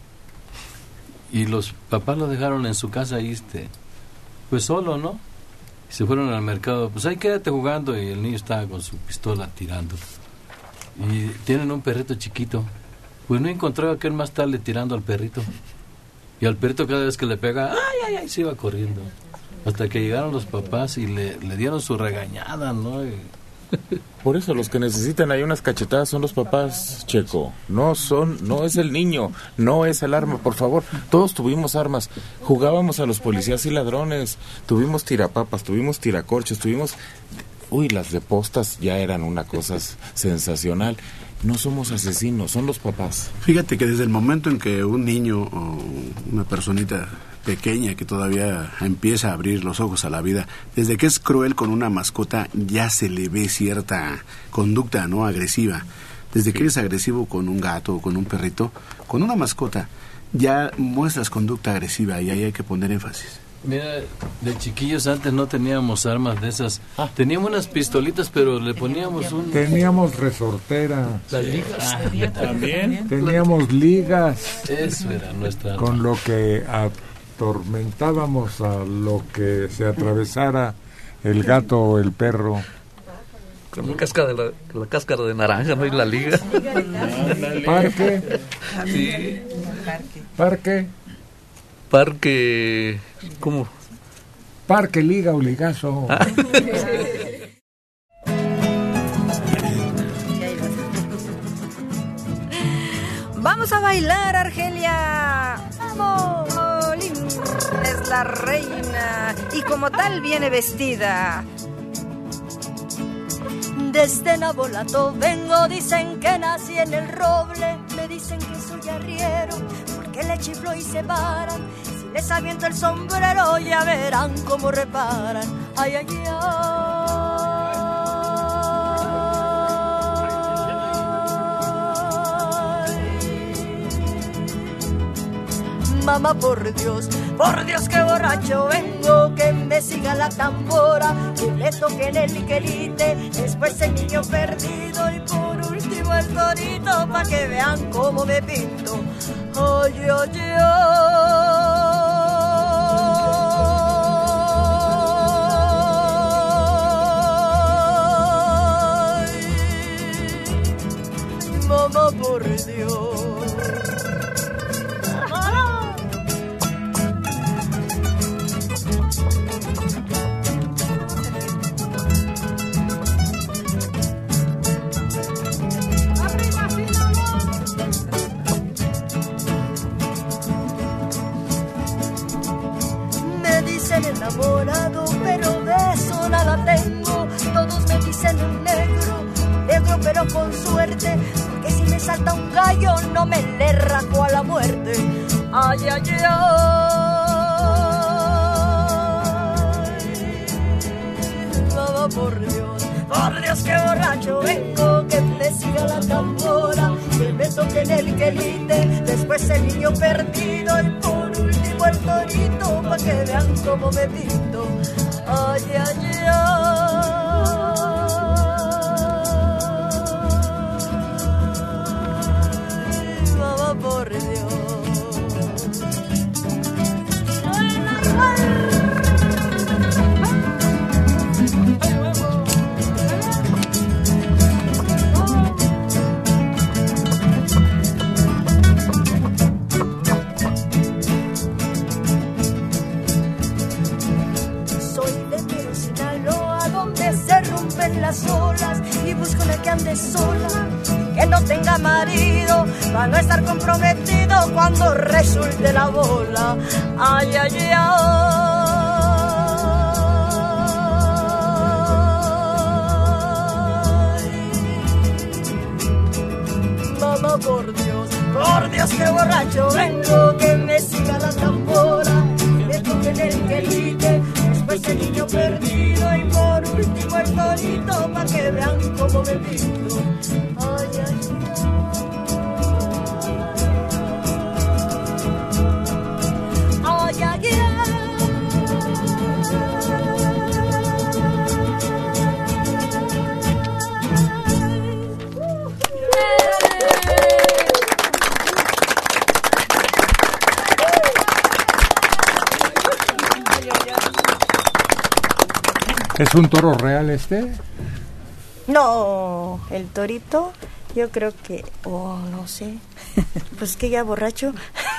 y los papás lo dejaron en su casa y este, pues solo, ¿no? Y se fueron al mercado, pues ahí quédate jugando, y el niño estaba con su pistola tirando. Y tienen un perrito chiquito, pues no encontraba a qué más estarle tirando al perrito. Y al perrito cada vez que le pega, ay, ay, ay, se iba corriendo. Hasta que llegaron los papás y le, le dieron su regañada, ¿no? Y, por eso los que necesitan ahí unas cachetadas son los papás, Checo. No son, no es el niño, no es el arma, por favor. Todos tuvimos armas, jugábamos a los policías y ladrones, tuvimos tirapapas, tuvimos tiracorchos, tuvimos... Uy, las de postas ya eran una cosa sensacional. no somos asesinos, son los papás. Fíjate que desde el momento en que un niño o una personita pequeña que todavía empieza a abrir los ojos a la vida, desde que es cruel con una mascota ya se le ve cierta conducta no agresiva. Desde que eres agresivo con un gato o con un perrito, con una mascota ya muestras conducta agresiva y ahí hay que poner énfasis. Mira, de chiquillos antes no teníamos armas de esas. Ah. Teníamos unas pistolitas, pero le poníamos un... Teníamos resortera. Las ligas. Ah, ¿también? Teníamos ligas. Eso era nuestra arma. Con lo que atormentábamos a lo que se atravesara el gato o el perro. Con la cáscara de, la, la cáscara de naranja, ¿no? Y la liga. Parque. Sí. Parque. Parque. ¿Cómo? Parque, liga o ligazo. Ah. Vamos a bailar, Argelia. Vamos. Olín es la reina y como tal viene vestida. Desde Nabolato vengo, dicen que nací en el roble, me dicen que soy arriero, porque le chiflo y se paran, si les aviento el sombrero ya verán cómo reparan, ay, ay, ay. Mamá, por Dios, por Dios que borracho vengo, que me siga la tambora, que le toquen el liquelite, después el niño perdido y por último el torito, pa' que vean cómo me pinto. Ay, ay, ay. Mamá, por Dios. Enamorado, pero de eso nada tengo. Todos me dicen un negro, negro pero con suerte, porque si me salta un gallo no me le rajo a la muerte. Ay, ay, ay. Mamá, por Dios, por Dios que borracho vengo, que me siga la tambora, que me toquen el quelite, después el niño perdido y por último el torito, pa' que vean cómo me pinto. Ay, ay, ay. Mamá, por Dios. Las olas y busco una que ande sola, que no tenga marido, para no estar comprometido cuando resulte la bola. Ay, ay, ay. Mamá, por Dios, por Dios que borracho vengo, que me siga la tambora, que me toquen el quelite, después el niño perdido y por último el torito, pa' que vean cómo me pinto. Ay, ay, ay, ay, ay. ¿Es un toro real este? No, el torito, yo creo que, oh, no sé, pues que ya borracho.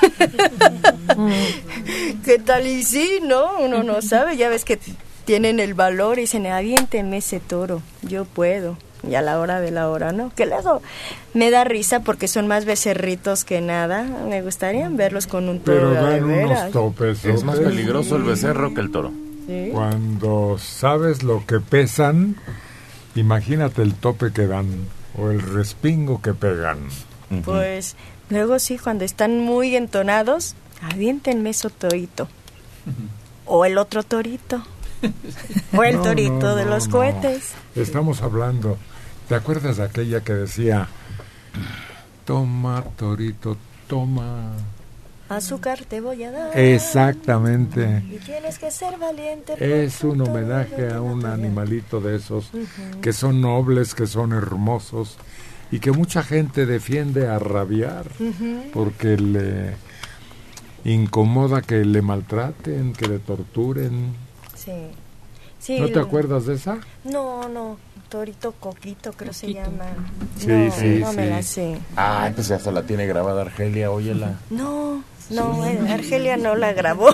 ¿Qué tal y sí, no? Uno no sabe, ya ves que tienen el valor y dicen, aviéntenme ese toro, yo puedo. Y a la hora de la hora, ¿no? Que luego me da risa porque son más becerritos que nada. Me gustaría verlos con un toro. Pero dan de veras. unos topes. Es más peligroso el becerro que el toro. ¿Sí? Cuando sabes lo que pesan, imagínate el tope que dan. O el respingo que pegan. Pues luego sí, cuando están muy entonados, aviéntenme eso torito. O el otro torito. O el No, torito no, de no, los no. cohetes. Estamos hablando, ¿te acuerdas de aquella que decía, toma, torito, toma? Azúcar te voy a dar. Exactamente. Y tienes que ser valiente. Es un homenaje a un animalito de esos Ujú. que son nobles, que son hermosos y que mucha gente defiende a rabiar Ujú. porque le incomoda que le maltraten, que le torturen. Sí. Sí, ¿No te lo- acuerdas de esa? No, no, torito coquito creo se llama. Sí, no, sí, no sí. me la sé. Ah, pues hasta la tiene grabada Argelia, óyela. No, no, eh, Argelia no la grabó.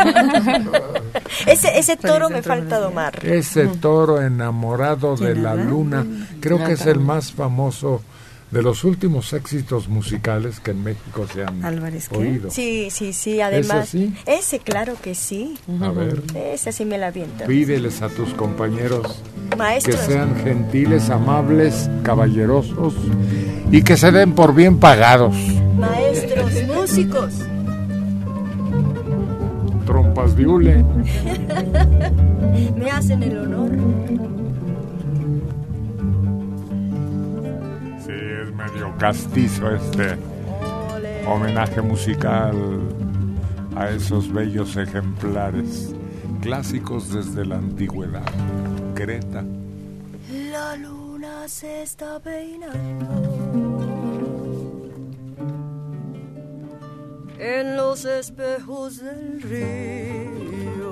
ese ese toro me falta domar. Ese toro enamorado de la luna, creo que es el más famoso de los últimos éxitos musicales que en México se han Álvarez, ¿qué? oído. Sí, sí, sí, además. ¿Ese sí? Ese, claro que sí. A ver. Ese sí me la aviento. Pídeles a tus compañeros Maestros. que sean gentiles, amables, caballerosos y que se den por bien pagados. Maestros, músicos. Trompas de hule. Me hacen el honor. Sí, es medio castizo este homenaje musical a esos bellos ejemplares clásicos desde la antigüedad. Creta. La luna se está peinando en los espejos del río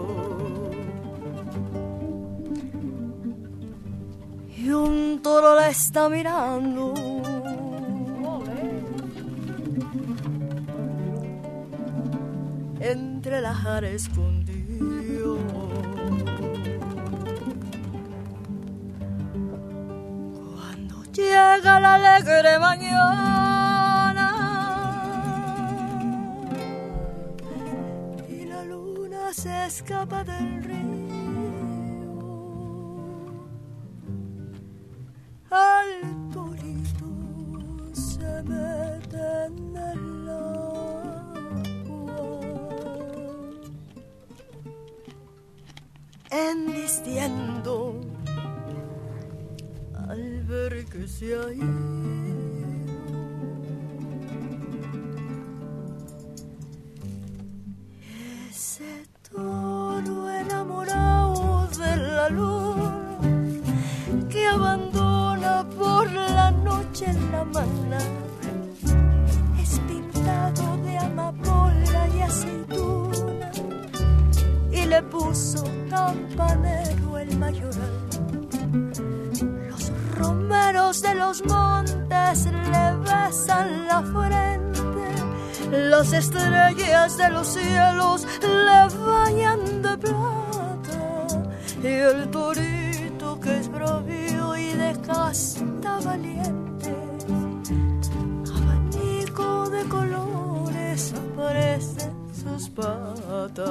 y un toro la está mirando. Entre la jara escondido. Cuando llega la alegre mañana y la luna se escapa del río, al torito se mete en el agua, embistiendo al ver que se ha ido. Ese toro enamorado de la luna que abandona por la noche en la manada es pintado de amapola y aceituna y le puso campanero el mayoral. Los romeros de los montes le besan la frente, las estrellas de los cielos le bañan de plata y el torito que es bravío y de casta valiente, abanico de colores aparece en sus patas.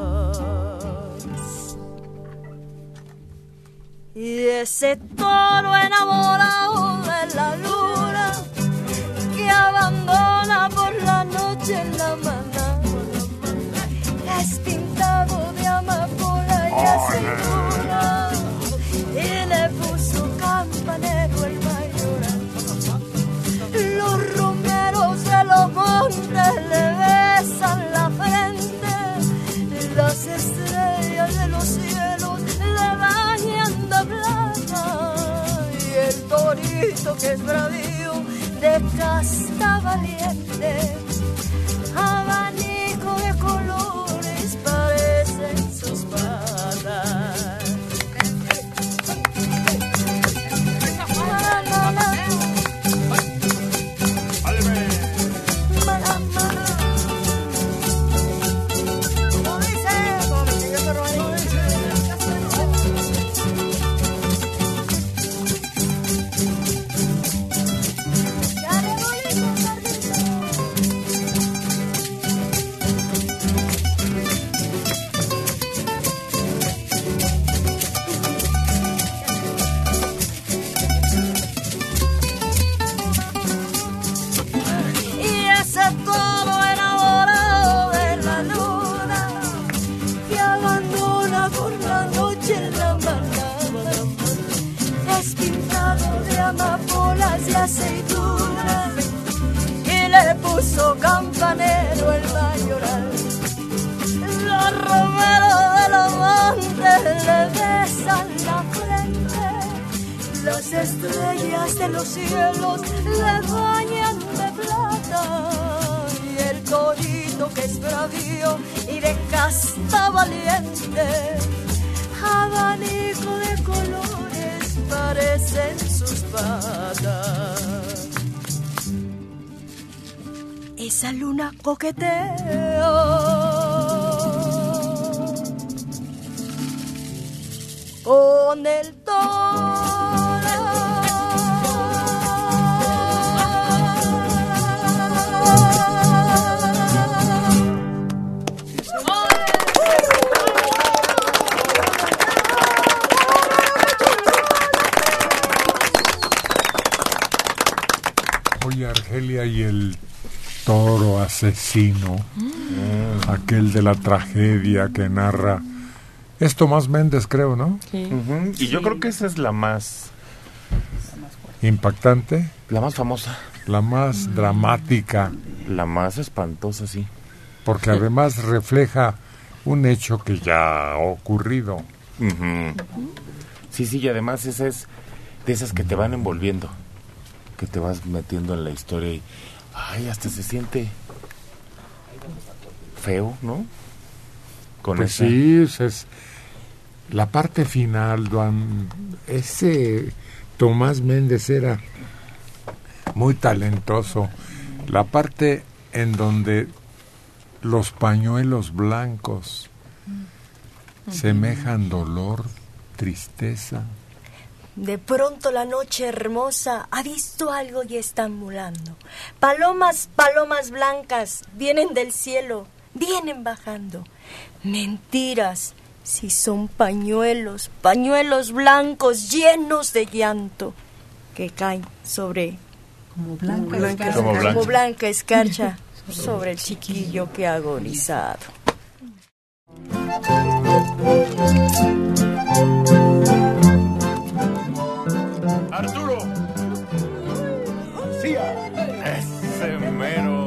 Y ese toro enamorado de la luna que abandona por la noche en la manada es pintado de amapola y aceituna y le puso campanero el mayoral. Los romeros de los montes le besan la frente, las estrellas de los cielos le bañan de plata y el torito que es bravío de casta valiente, abanico de colores parecen sus patas. las estrellas de los cielos le bañan de plata, y el torito que es bravío y de casta valiente, abanico de colores parecen sus patas. Esa luna coquetea con el toro. Oye, Argelia, y el toro asesino, mm. aquel de la tragedia que narra, es Tomás Méndez, creo, ¿no? Sí. Uh-huh. Y sí. Yo creo que esa es la más impactante, la más famosa, la más mm. dramática, la más espantosa, sí, porque además refleja un hecho que ya ha ocurrido. Uh-huh. Uh-huh. Sí, sí, y además esa es de esas que te van envolviendo, que te vas metiendo en la historia y ay, hasta se siente feo, ¿no? Con pues esa... sí, es la parte final, Duan, ese Tomás Méndez era muy talentoso. La parte en donde los pañuelos blancos uh-huh. semejan dolor, tristeza. De pronto la noche hermosa ha visto algo y está ambulando. Palomas, palomas blancas, vienen del cielo, vienen bajando. Mentiras, si son pañuelos, pañuelos blancos llenos de llanto, que caen sobre... Como blanca, blanca, escarcha. Como blanca, como blanca escarcha sobre el chiquillo que ha agonizado. Arturo, García, ese mero.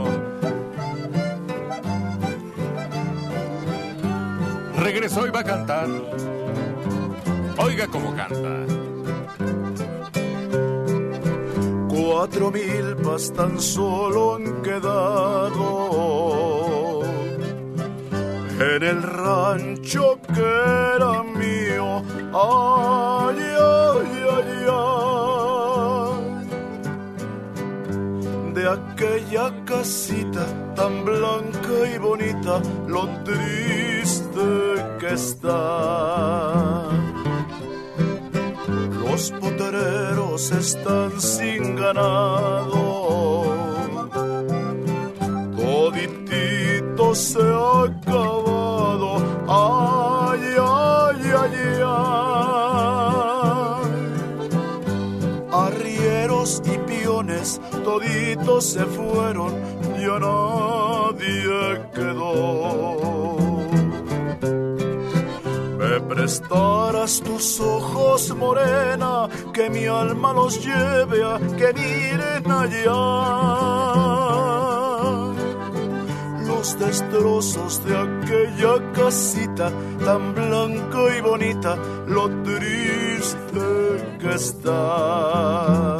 Regresó y va a cantar. Oiga cómo canta. Cuatro milpas tan solo han quedado en el rancho que era mío. Ay, ay, ay, ay. De aquella casita tan blanca y bonita, lo triste que está. Los potreros están sin ganado, toditito se ha acabado. Ay, ay, ay, ay. Arrieros y peones toditos se fueron, ya nadie quedó. Me prestarás tus ojos, morena, que mi alma los lleve a que miren allá los destrozos de aquella casita tan blanca y bonita, lo triste que está.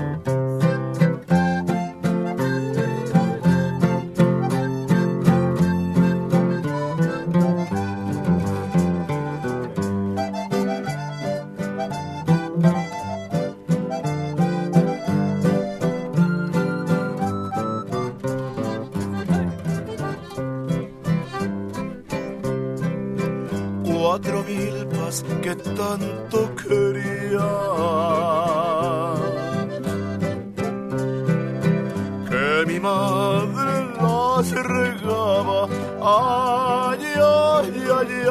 Cuatro milpas que tanto quería, que mi madre las regaba. Ay, ay, ay,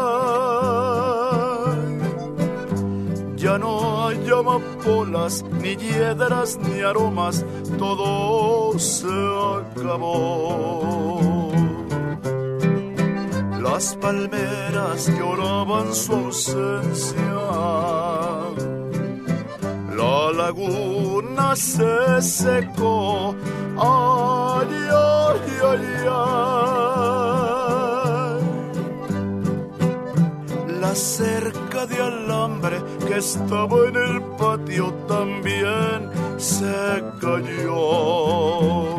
ay. Ya no hay amapolas, ni hiedras, ni aromas, todo se acabó. Las palmeras lloraban su ausencia, la laguna se secó. Ay, ay, ay, ay. La cerca de alambre que estaba en el patio también se cayó.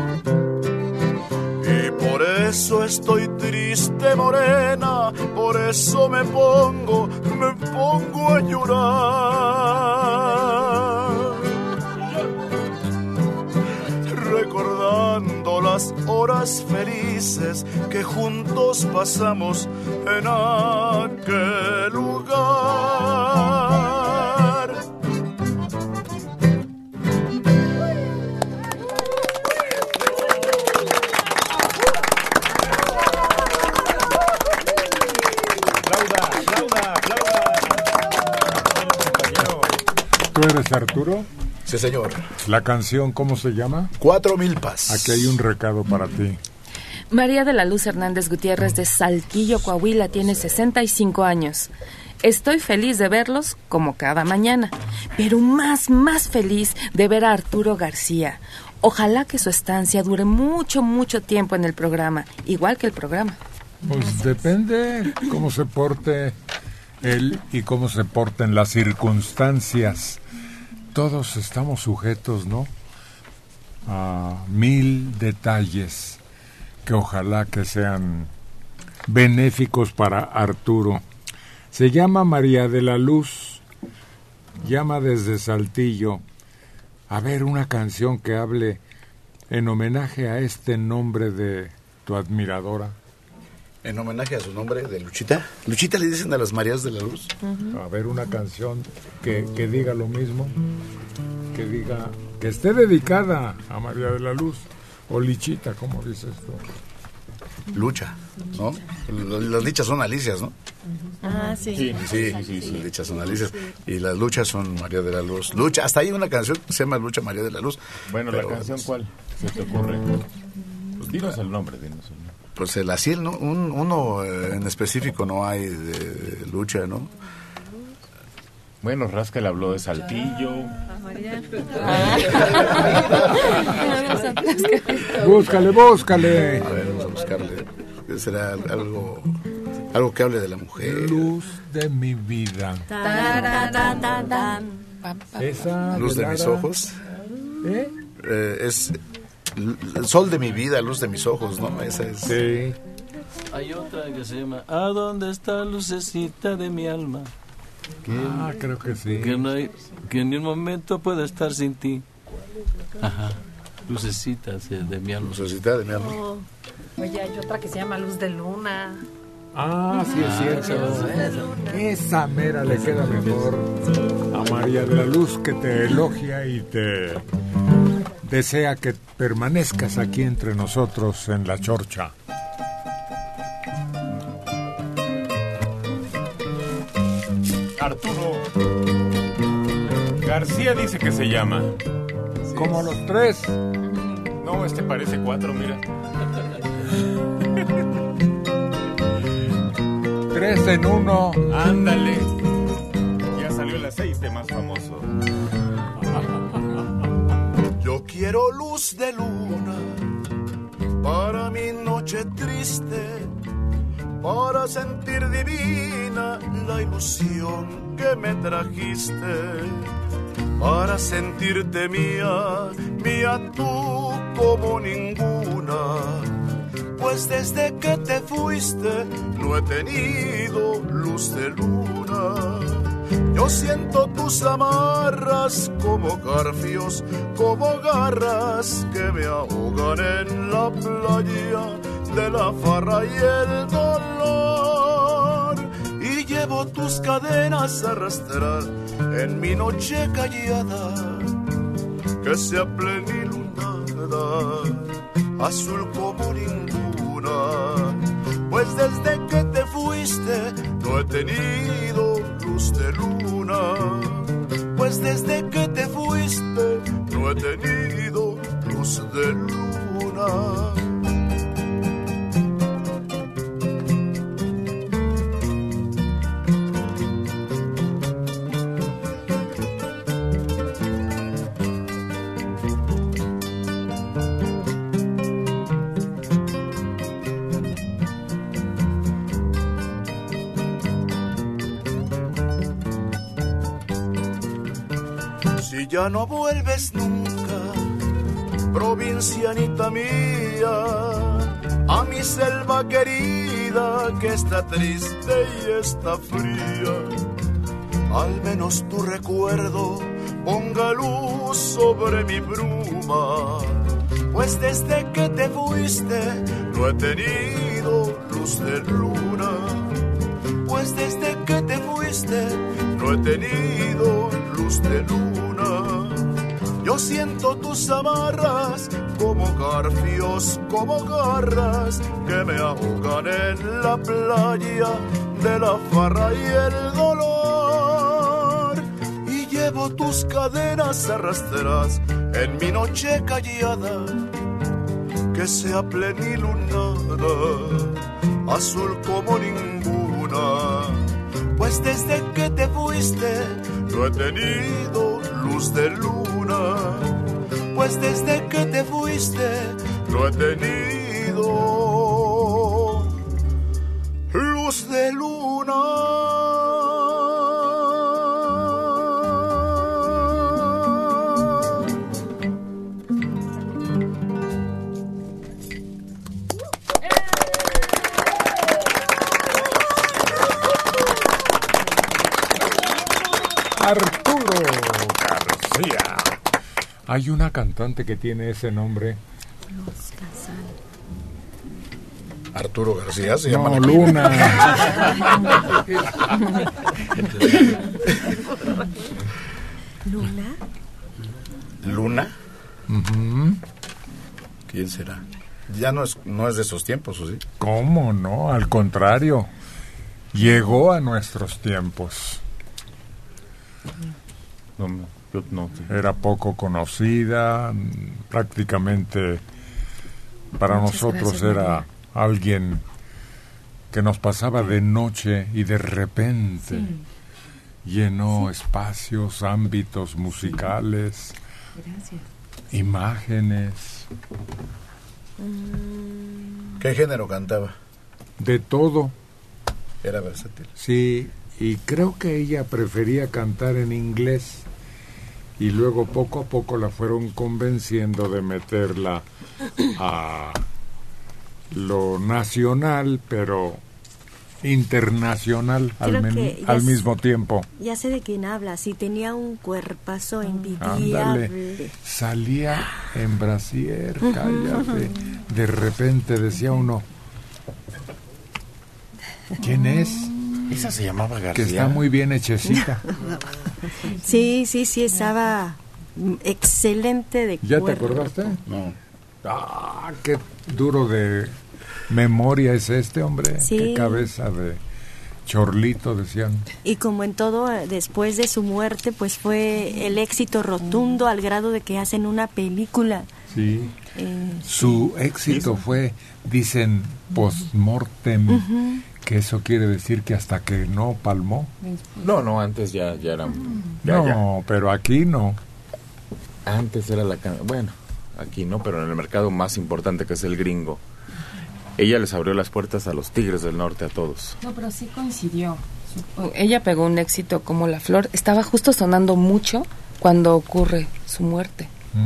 Y por eso estoy triste, morena, por eso me pongo, me pongo a llorar. Recordando las horas felices que juntos pasamos en aquel lugar. ¿Tú eres Arturo? Sí, señor. ¿La canción cómo se llama? Cuatro milpas. Aquí hay un recado para ti. María de la Luz Hernández Gutiérrez de Saltillo, Coahuila, tiene sesenta y cinco años. Estoy feliz de verlos como cada mañana, pero más, más feliz de ver a Arturo García. Ojalá que su estancia dure mucho, mucho tiempo en el programa, igual que el programa. Pues depende cómo se porte él y cómo se porten las circunstancias. Todos estamos sujetos, ¿no?, a mil detalles que ojalá que sean benéficos para Arturo. Se llama María de la Luz, llama desde Saltillo. A ver, una canción que hable en homenaje a este nombre de tu admiradora. En homenaje a su nombre de Luchita. Luchita le dicen a las Marías de la Luz. Uh-huh. A ver, una canción que, que diga lo mismo, que diga, que esté dedicada a María de la Luz, o Lichita, ¿cómo dices tú? Lucha, ¿no? Las lichas son alicias, ¿no? Ah, sí. Sí, sí, sí, sí, las lichas son alicias. Y las luchas son María de la Luz. Lucha, hasta hay una canción que se llama Lucha María de la Luz. Bueno, pero, ¿la canción cuál se te ocurre? Pues dinos el nombre, dinos el nombre. Pues el así, ¿no? Un, uno eh, en específico no hay de, de lucha, ¿no? Bueno, Rascal habló de Saltillo. Búscale, búscale. A ver, vamos a buscarle. Será algo, algo que hable de la mujer. Luz de mi vida. Esa Luz de mis ojos. ¿Eh? Eh, es el sol de mi vida, luz de mis ojos, ¿no? Esa es. Sí. Hay otra que se llama ¿A dónde está lucecita de mi alma? Que, ah, creo que sí. Que, no hay, que ni un momento puedo estar sin ti. Ajá. Lucecita de mi alma. Lucecita de mi alma. Oh. Oye, hay otra que se llama Luz de Luna. Ah, sí es cierto. Esa mera le queda mejor a María de la Luz, que te elogia y te desea que permanezcas aquí entre nosotros en la chorcha. Arturo García dice que se llama. Sí. Como los tres. No, este parece cuatro, mira. Tres en uno. Ándale. Ya salió el aceite más famoso. Yo quiero luz de luna para mi noche triste, para sentir divina la ilusión que me trajiste, para sentirte mía, mía tú como ninguna. Pues desde que te fuiste no he tenido luz de luna. Yo siento tus amarras como garfios, como garras que me ahogan en la playa de la farra y el dolor. Y llevo tus cadenas a arrastrar en mi noche callada, que sea plenilunada, azul como ninguna. Pues desde que te fuiste no he tenido luz de luna. Pues desde que te fuiste no he tenido luz de luna. y ya no vuelves nunca, provincianita mía, a mi selva querida que está triste y está fría. Al menos tu recuerdo ponga luz sobre mi bruma, pues desde que te fuiste no he tenido luz de luna. Pues desde que te fuiste no he tenido luz de luna. Yo siento tus amarras como garfios, como garras que me ahogan en la playa de la farra y el dolor. Y llevo tus cadenas arrastradas en mi noche callada, que sea plenilunada, azul como ninguna. Pues desde que te fuiste no he tenido luz de luna. Pues desde que te fuiste no he tenido luz de luna. Arturo García. Hay una cantante que tiene ese nombre. Arturo García se no, llama. Luna. ¿Luna? ¿Luna? Uh-huh. ¿Quién será? Ya no es, no es de esos tiempos, ¿o sí? ¿Cómo no? Al contrario, llegó a nuestros tiempos. No, no, no, sí. Era poco conocida, prácticamente para Muchas nosotros gracias, era María. alguien que nos pasaba de noche y de repente Sí. llenó Sí. espacios, ámbitos musicales, Gracias. imágenes, ¿Qué género cantaba? de todo. Era versátil. Sí, y creo que ella prefería cantar en inglés y luego poco a poco la fueron convenciendo de meterla a lo nacional, pero internacional al, Creo men- que ya al s- mismo tiempo. Ya sé de quién habla. Si tenía un cuerpazo envidiable. Ándale, salía en brasier, Ujú. cállate. De repente decía uno, ¿quién es? Esa se llamaba García. Que está muy bien hechecita. Sí, sí, sí, estaba mm, excelente de ¿Ya te cuerpo. acordaste? No. Ah, qué duro de memoria es este hombre. Sí. Qué cabeza de chorlito, decían. Y como en todo, eh, después de su muerte, pues fue el éxito rotundo al grado de que hacen una película. Sí. Eh, Su éxito fue, dicen, post-mortem, Ujú. que eso quiere decir que hasta que no palmó. No, no, antes ya, ya era... ya, No, ya. pero aquí no. Antes era la... can- Bueno, aquí no, pero en el mercado más importante, que es el gringo. Ella les abrió las puertas a los Tigres del Norte, a todos. No, pero sí coincidió. Su- Ella pegó un éxito como La Flor. Estaba justo sonando mucho cuando ocurre su muerte.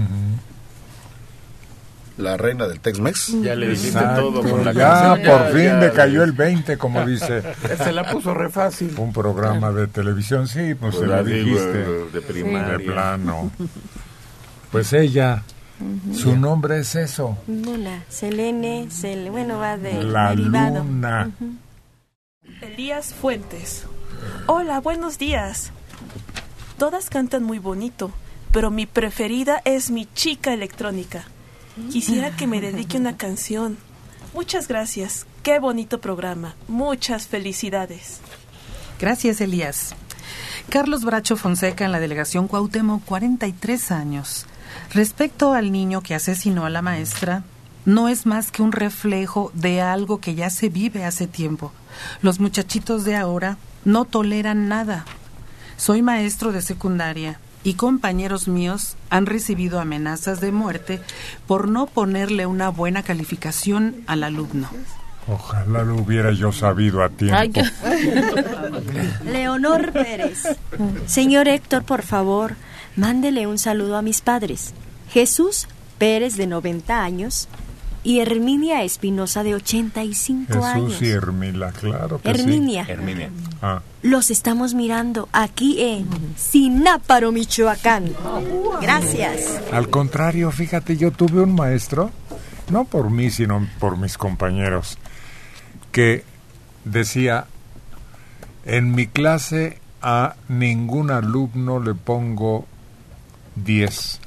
La reina del Tex-Mex. Ya le dijiste Exacto, todo con la ya canción. por Ya, fin ya, me ya. cayó el veinte, como dice. Se la puso re fácil. Un programa de televisión, sí, pues Pues se la lo digo, dijiste. de- de primaria. De plano. Pues ella, Ujú. su nombre es eso, Luna, Selene, Sel, bueno, va de la derivado. luna. Elías Fuentes. Hola, buenos días. Todas cantan muy bonito, pero mi preferida es mi chica electrónica. Quisiera que me dedique una canción. Muchas gracias. Qué bonito programa. Muchas felicidades. Gracias, Elías. Carlos Bracho Fonseca, en la delegación Cuauhtémoc, cuarenta y tres años. Respecto al niño que asesinó a la maestra, no es más que un reflejo de algo que ya se vive hace tiempo. Los muchachitos de ahora no toleran nada. Soy maestro de secundaria y compañeros míos han recibido amenazas de muerte por no ponerle una buena calificación al alumno. Ojalá lo hubiera yo sabido a tiempo. Leonor Pérez. Señor Héctor, por favor, Mándele un saludo a mis padres, Jesús Pérez, de noventa años, y Herminia Espinosa, de ochenta y cinco años. Jesús y Hermila, claro que Herminia. sí. Herminia. Ah. Los estamos mirando aquí en Sináparo, Michoacán. Gracias. Al contrario, fíjate, yo tuve un maestro, no por mí, sino por mis compañeros, que decía, en mi clase a ningún alumno le pongo diez.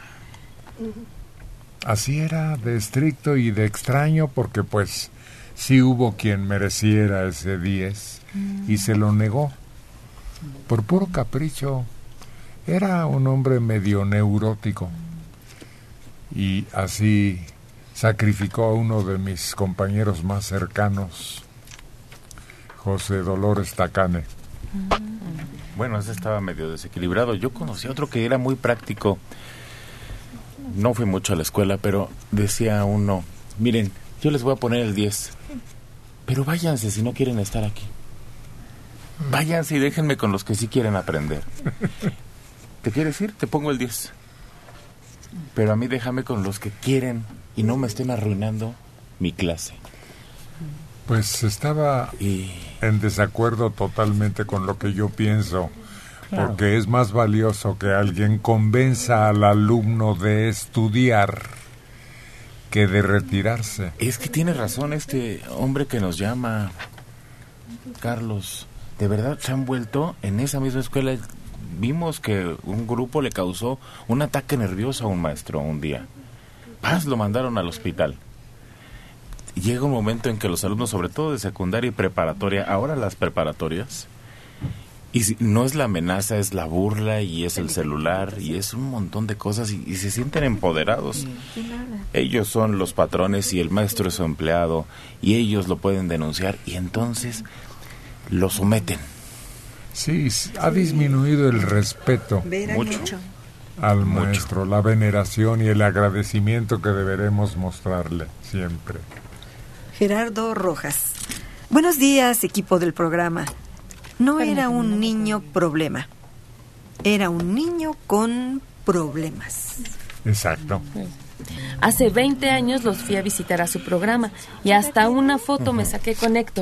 Así era de estricto y de extraño, porque pues sí hubo quien mereciera ese diez y se lo negó por puro capricho. Era un hombre medio neurótico y así sacrificó a uno de mis compañeros más cercanos, José Dolores Tacane. Bueno, ese estaba medio desequilibrado. Yo conocí a otro que era muy práctico. No fui mucho a la escuela, pero decía uno, miren, yo les voy a poner el diez, pero váyanse si no quieren estar aquí. Váyanse y déjenme con los que sí quieren aprender. ¿Te quieres ir? Te pongo el diez. Pero a mí déjame con los que quieren y no me estén arruinando mi clase. Pues estaba y... en desacuerdo totalmente con lo que yo pienso. Claro. Porque es más valioso que alguien convenza al alumno de estudiar que de retirarse. Es que tiene razón este hombre que nos llama, Carlos. De verdad se han vuelto en esa misma escuela. Vimos que un grupo le causó un ataque nervioso a un maestro un día. Paz, lo mandaron al hospital. Llega un momento en que los alumnos, sobre todo de secundaria y preparatoria, ahora las preparatorias, y si, no es la amenaza, es la burla y es el celular y es un montón de cosas y, y se sienten empoderados. Ellos son los patrones y el maestro es su empleado y ellos lo pueden denunciar y entonces lo someten. Sí, ha disminuido el respeto mucho al maestro, la veneración y el agradecimiento que deberemos mostrarle siempre. Gerardo Rojas. Buenos días, equipo del programa. No era un niño problema, era un niño con problemas. Exacto. Hace veinte años los fui a visitar a su programa y hasta una foto me saqué con Héctor.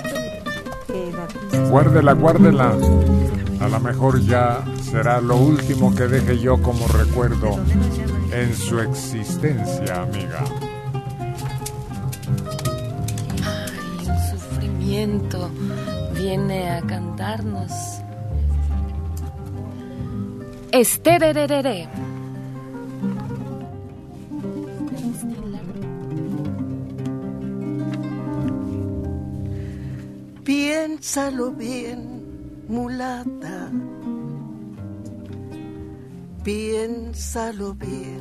Guárdela, guárdela. A lo mejor ya será lo último que deje yo como recuerdo en su existencia, amiga. Ay, un sufrimiento viene a cantarnos. Esterererere. Piénsalo bien, mulata. Piénsalo bien.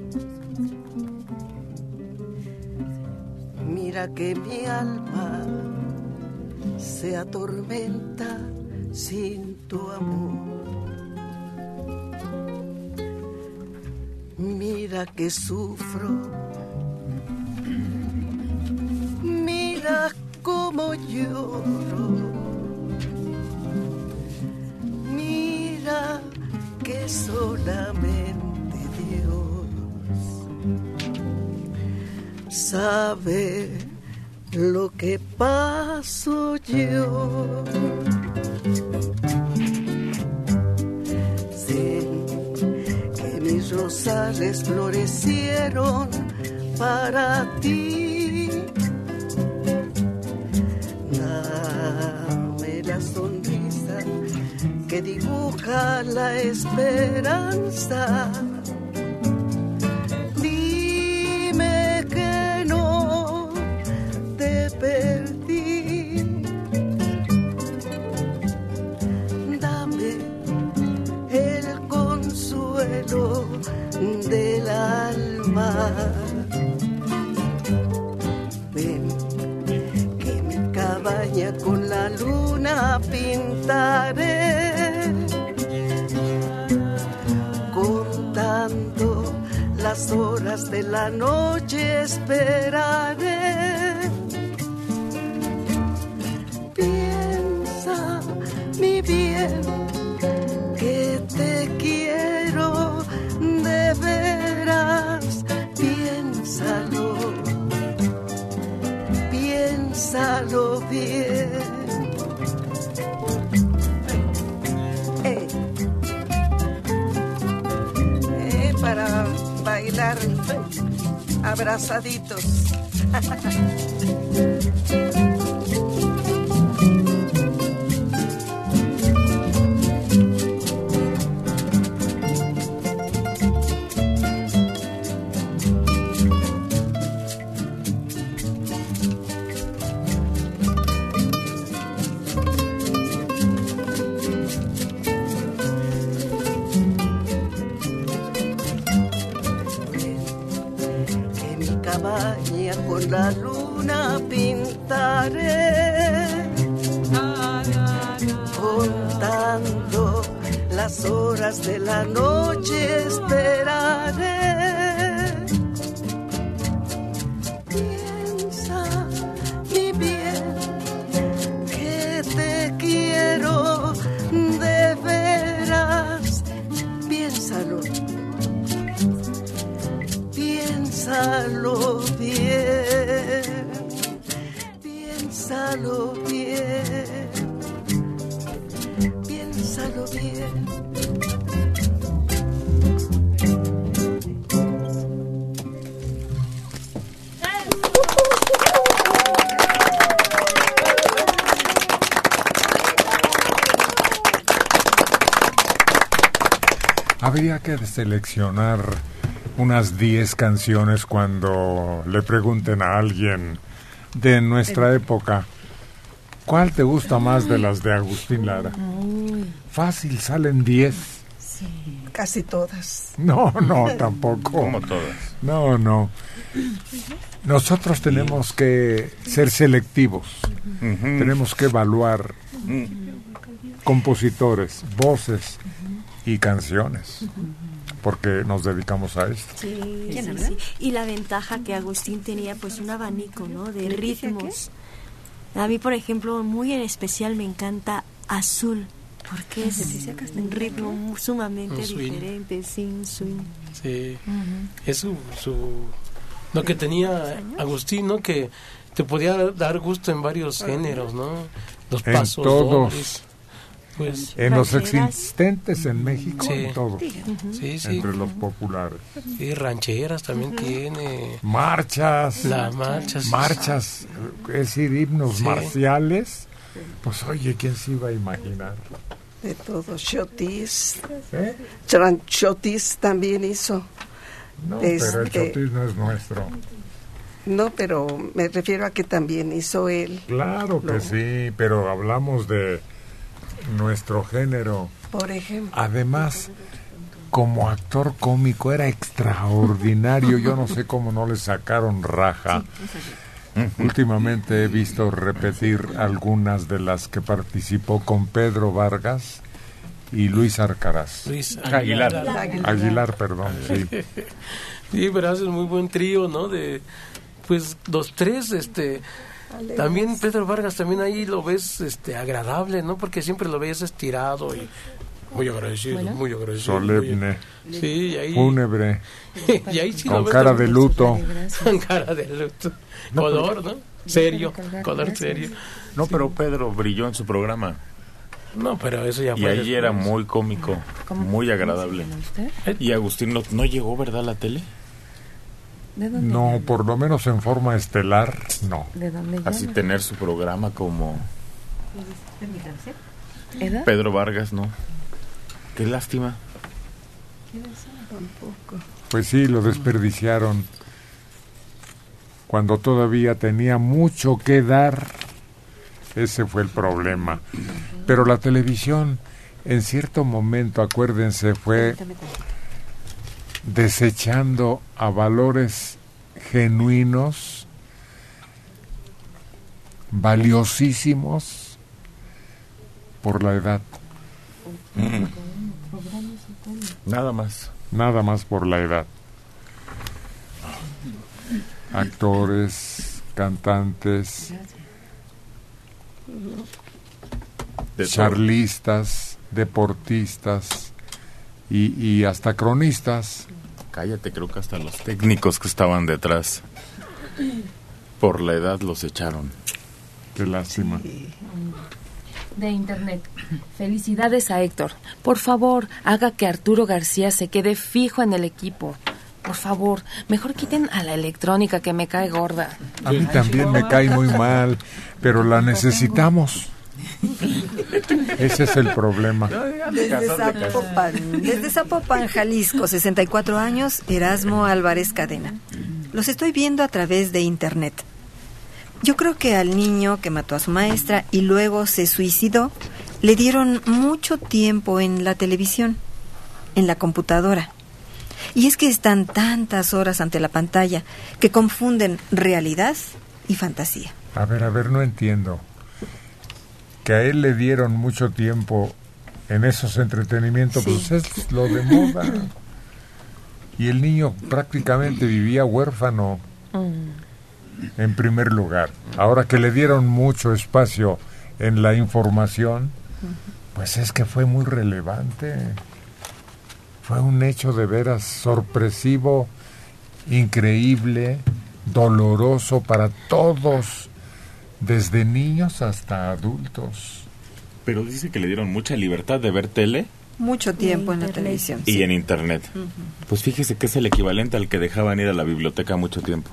Mira que mi alma se atormenta sin tu amor. Mira que sufro. Mira cómo lloro. Mira que solamente Dios sabe lo que paso yo. Sé que mis rosales florecieron para ti. Dame la sonrisa que dibuja la esperanza. Dime que no te perdí. Dame el consuelo del alma. Ven, que mi cabaña con la luna pintaré, contando las horas de la noche esperaré. Piensa, mi bien, que te quiero piénsalo bien. Eh. Eh, para bailar abrazaditos. Con la luna pintaré, contando las horas de la noche esperaré. Piensa, mi bien, que te quiero de veras. Piénsalo, piénsalo bien, piénsalo bien, piénsalo bien. Habría que seleccionar unas diez canciones cuando le pregunten a alguien de nuestra época, ¿cuál te gusta más de las de Agustín Lara? Fácil, salen diez. Sí. Casi todas. No, no, tampoco. Como todas. No, no. Nosotros tenemos que ser selectivos. Uh-huh. Tenemos que evaluar uh-huh. compositores, voces y canciones. Uh-huh. Porque nos dedicamos a esto. Sí, sí, sí. Y la ventaja que Agustín tenía, pues un abanico, ¿no? De ritmos. A mí, por ejemplo, muy en especial me encanta Azul, porque es un ritmo sumamente un diferente, sin swing. Sí, uh-huh. Es su, su... Lo que tenía Agustín, ¿no? Que te podía dar gusto en varios géneros, ¿no? Los pasos en todos. dobles. Pues, en los existentes en México, sí. En todos, sí, sí. Entre los populares. Sí, rancheras también uh-huh. tiene. Marchas. Las marchas. Marchas, es decir, himnos sí. marciales. Pues oye, ¿quién se iba a imaginar? De todo, Chotis. ¿Eh? Chotis también hizo. No, este, pero el Chotis no es nuestro. No, pero me refiero a que también hizo él. Claro que lo... sí, pero hablamos de nuestro género. Por ejemplo. Además, como actor cómico era extraordinario. Yo no sé cómo no le sacaron raja. Últimamente he visto repetir algunas de las que participó con Pedro Vargas y Luis Arcaraz. Luis Aguilar. Aguilar, Aguilar perdón. Sí. Sí, pero hacen muy buen trío, ¿no? De, pues los tres, este... Alegres. También Pedro Vargas, también ahí lo ves este agradable, ¿no? Porque siempre lo ves estirado y muy agradecido, bueno. muy agradecido. Solemne. Muy... Sí, ahí... Fúnebre. Y ahí sí con lo ves cara de luto. Con cara de luto. No, color, pero... ¿no? Serio, color serio. No, pero Pedro brilló en su programa. No, pero eso ya fue. Y ahí después. Era muy cómico, muy agradable. Y Agustín no, no llegó, ¿verdad, a la tele? No, por lo menos en forma estelar, no. ¿De dónde llama? Así tener su programa como Pedro Vargas, no. Qué lástima. Pues sí, lo desperdiciaron cuando todavía tenía mucho que dar. Ese fue el problema. Pero la televisión, en cierto momento, acuérdense, fue desechando a valores genuinos, valiosísimos por la edad. Mm. Nada más. Nada más por la edad. Actores, cantantes, de charlistas, deportistas y, y hasta cronistas. Cállate, creo que hasta los técnicos que estaban detrás por la edad los echaron. Qué lástima. Sí. De internet. Felicidades a Héctor. Por favor, haga que Arturo García se quede fijo en el equipo. Por favor, mejor quiten a la electrónica que me cae gorda. A mí también me cae muy mal, pero la necesitamos. Ese es el problema. Desde Zapopan, desde Zapopan, Jalisco, sesenta y cuatro años, Erasmo Álvarez Cadena. Los estoy viendo a través de internet. Yo creo que al niño que mató a su maestra y luego se suicidó, le dieron mucho tiempo en la televisión, en la computadora. Y es que están tantas horas ante la pantalla que confunden realidad y fantasía. A ver, a ver, no entiendo. Que a él le dieron mucho tiempo en esos entretenimientos, sí. Pues es lo de moda. Y el niño prácticamente vivía huérfano. Mm. En primer lugar, ahora que le dieron mucho espacio en la información, pues es que fue muy relevante. Fue un hecho de veras sorpresivo, increíble, doloroso para todos, desde niños hasta adultos. Pero dice que le dieron mucha libertad de ver tele. Mucho tiempo en la televisión. Y sí. en internet. Uh-huh. Pues fíjese que es el equivalente al que dejaban ir a la biblioteca mucho tiempo.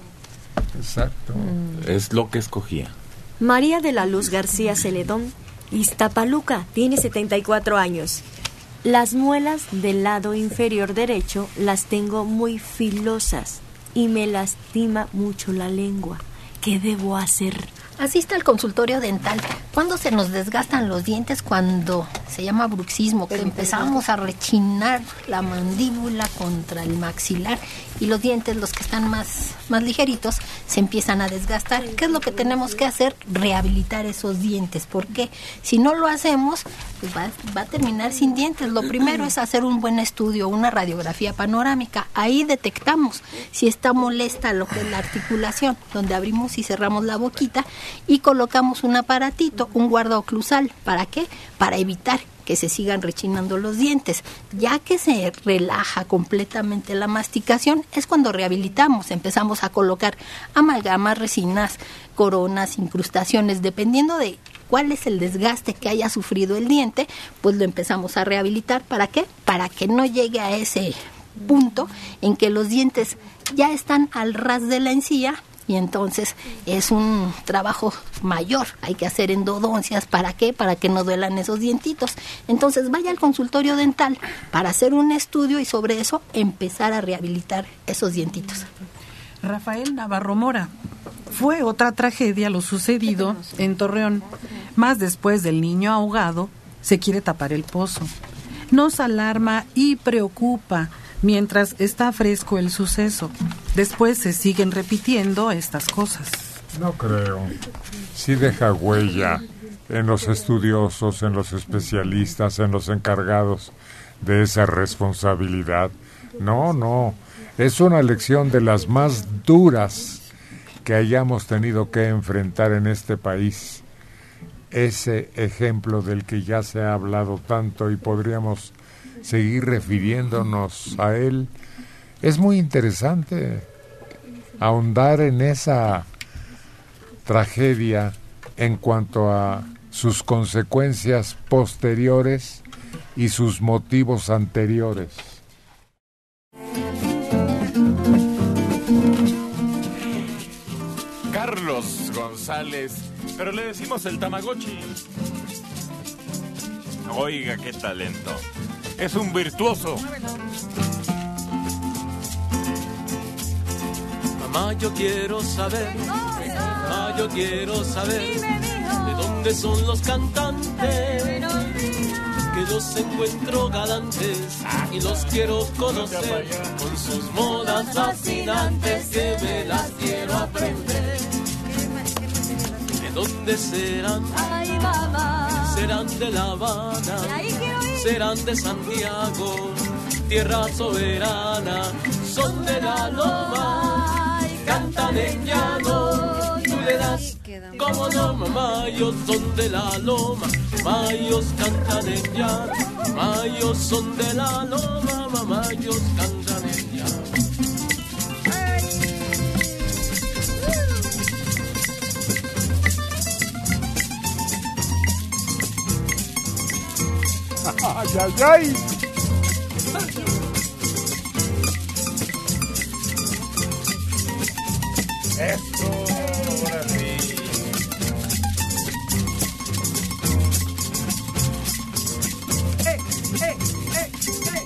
Exacto. Mm. Es lo que escogía. María de la Luz García Celedón, Iztapaluca, tiene setenta y cuatro años. Las muelas del lado inferior derecho las tengo muy filosas y me lastima mucho la lengua. ¿Qué debo hacer? Asista al consultorio dental. ¿Cuándo se nos desgastan los dientes? Cuando se llama bruxismo, que empezamos a rechinar la mandíbula contra el maxilar y los dientes, los que están más, más ligeritos, se empiezan a desgastar. ¿Qué es lo que tenemos que hacer? Rehabilitar esos dientes, porque si no lo hacemos, pues va, va a terminar sin dientes. Lo primero es hacer un buen estudio, una radiografía panorámica. Ahí detectamos si está molesta lo que es la articulación, donde abrimos y cerramos la boquita, y colocamos un aparatito, un guardaoclusal. ¿Para qué? Para evitar que se sigan rechinando los dientes. Ya que se relaja completamente la masticación, es cuando rehabilitamos. Empezamos a colocar amalgamas, resinas, coronas, incrustaciones, dependiendo de cuál es el desgaste que haya sufrido el diente, pues lo empezamos a rehabilitar. ¿Para qué? Para que no llegue a ese punto en que los dientes ya están al ras de la encía. Y entonces es un trabajo mayor, hay que hacer endodoncias. ¿Para qué? Para que no duelan esos dientitos. Entonces vaya al consultorio dental para hacer un estudio y sobre eso empezar a rehabilitar esos dientitos. Rafael Navarro Mora. Fue otra tragedia lo sucedido en Torreón. Más después del niño ahogado, se quiere tapar el pozo. Nos alarma y preocupa mientras está fresco el suceso. Después se siguen repitiendo estas cosas. No creo. Sí deja huella en los estudiosos, en los especialistas, en los encargados de esa responsabilidad. No, no. Es una lección de las más duras que hayamos tenido que enfrentar en este país. Ese ejemplo del que ya se ha hablado tanto y podríamos seguir refiriéndonos a él. Es muy interesante ahondar en esa tragedia en cuanto a sus consecuencias posteriores y sus motivos anteriores. Carlos González, pero le decimos el Tamagotchi. Oiga, qué talento. Es un virtuoso. Mamá, yo quiero saber, mamá, yo quiero saber de dónde son los cantantes, que los encuentro galantes y los quiero conocer con sus modas fascinantes, que me las quiero aprender. ¿De dónde serán? Ay, mamá. Serán de La Habana, serán de Santiago, tierra soberana, son de la loma, cantan en llano, tú le das, como no, mamá, ellos son de la loma, mamá, ellos cantan en llano, mamá, ellos son de la loma, mamá, ellos cantan en llano. ¡Ay, ay, ay! Eso, ahora sí. ¡Eh, eh, eh, eh!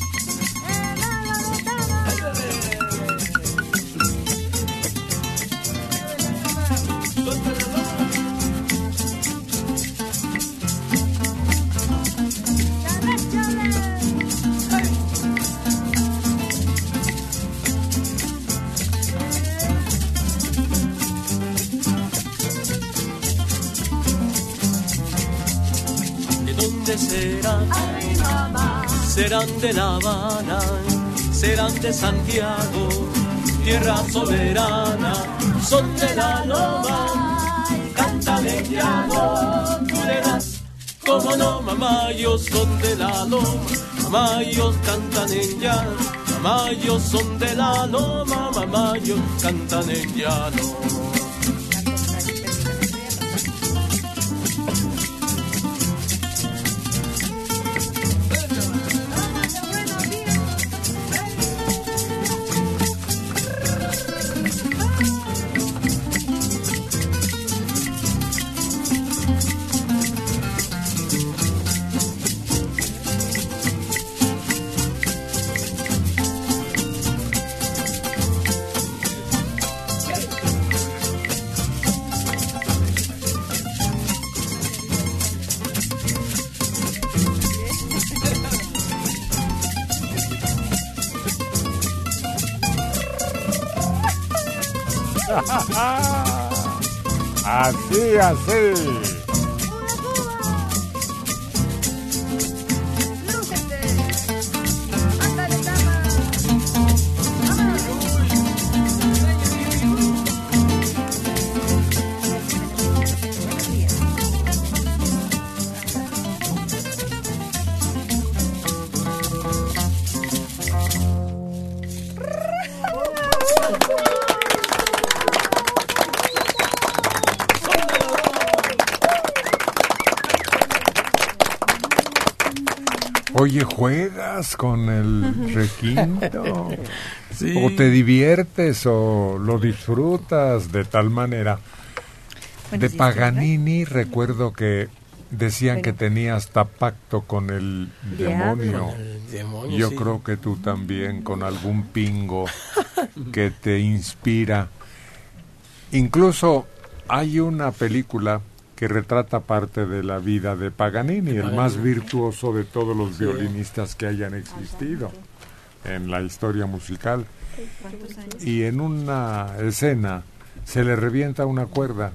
Serán, serán de La Habana, serán de Santiago, tierra soberana, son de la loma, cantan en llano, tú le das, como no, mamá, ellos son de la loma, mamá, ellos cantan en llano, mamá, ellos son de la loma, mamá, ellos cantan en llano. Así, así. Oye, ¿juegas con el requinto? Sí. ¿O te diviertes o lo disfrutas de tal manera? Bueno, De sí, Paganini recuerdo que decían Bueno. que tenía hasta pacto con el Diablo. demonio. Con el demonio, Yo sí. creo que tú también, con algún pingo que te inspira. Incluso hay una película que retrata parte de la vida de Paganini, el más virtuoso de todos los Sí. violinistas que hayan existido en la historia musical. Y en una escena se le revienta una cuerda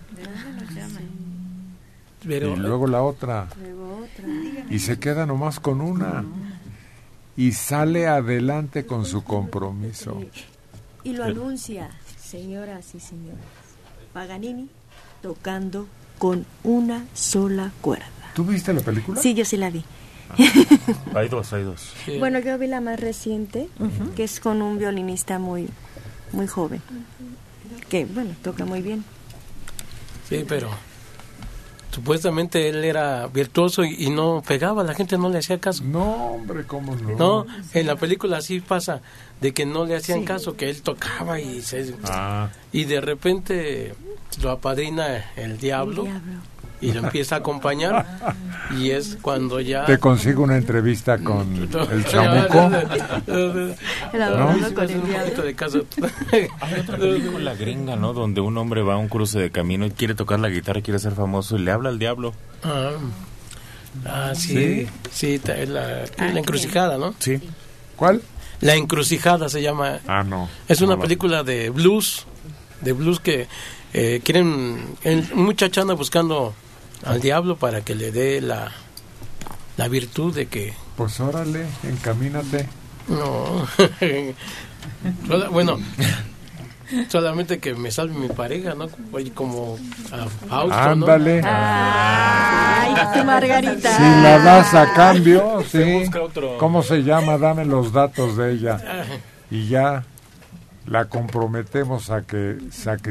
Pero, y luego la otra y se queda nomás con una y sale adelante con su compromiso. Y lo anuncia, señoras y señores, Paganini tocando con una sola cuerda. ¿Tú viste la película? Sí, yo sí la vi. Hay dos, hay dos. Sí. Bueno, yo vi la más reciente, que es con un violinista muy, muy joven, que, bueno, toca muy bien. Sí, pero supuestamente él era virtuoso y, y no pegaba, la gente no le hacía caso. No, hombre, ¿cómo no? No, en la película sí pasa de que no le hacían caso, que él tocaba y se Ah. y de repente lo apadrina el diablo, El diablo. y lo empieza a acompañar y es cuando ya Te consigo una entrevista con el chamuco. Elaborando con Sí, el un diablo. poquito de caso. Hay otra película gringa, ¿no? Donde un hombre va a un cruce de camino y quiere tocar la guitarra, quiere ser famoso y le habla al diablo. Ah, ah, sí, sí, ta- es la, la encrucijada, ¿no? Sí. ¿Cuál? La encrucijada se llama. Ah, no. Es una No lo- película de blues, de blues que eh, quieren, el muchacho anda buscando al diablo para que le dé la, la virtud de que Pues órale, encamínate. no, Sola- bueno, solamente que me salve mi pareja, ¿no? Oye, como a Fausto, Ándale. ¿no? Ay, tu Margarita. Si la das a cambio, sí. busca otro. ¿Cómo se llama? Dame los datos de ella. Y ya la comprometemos a que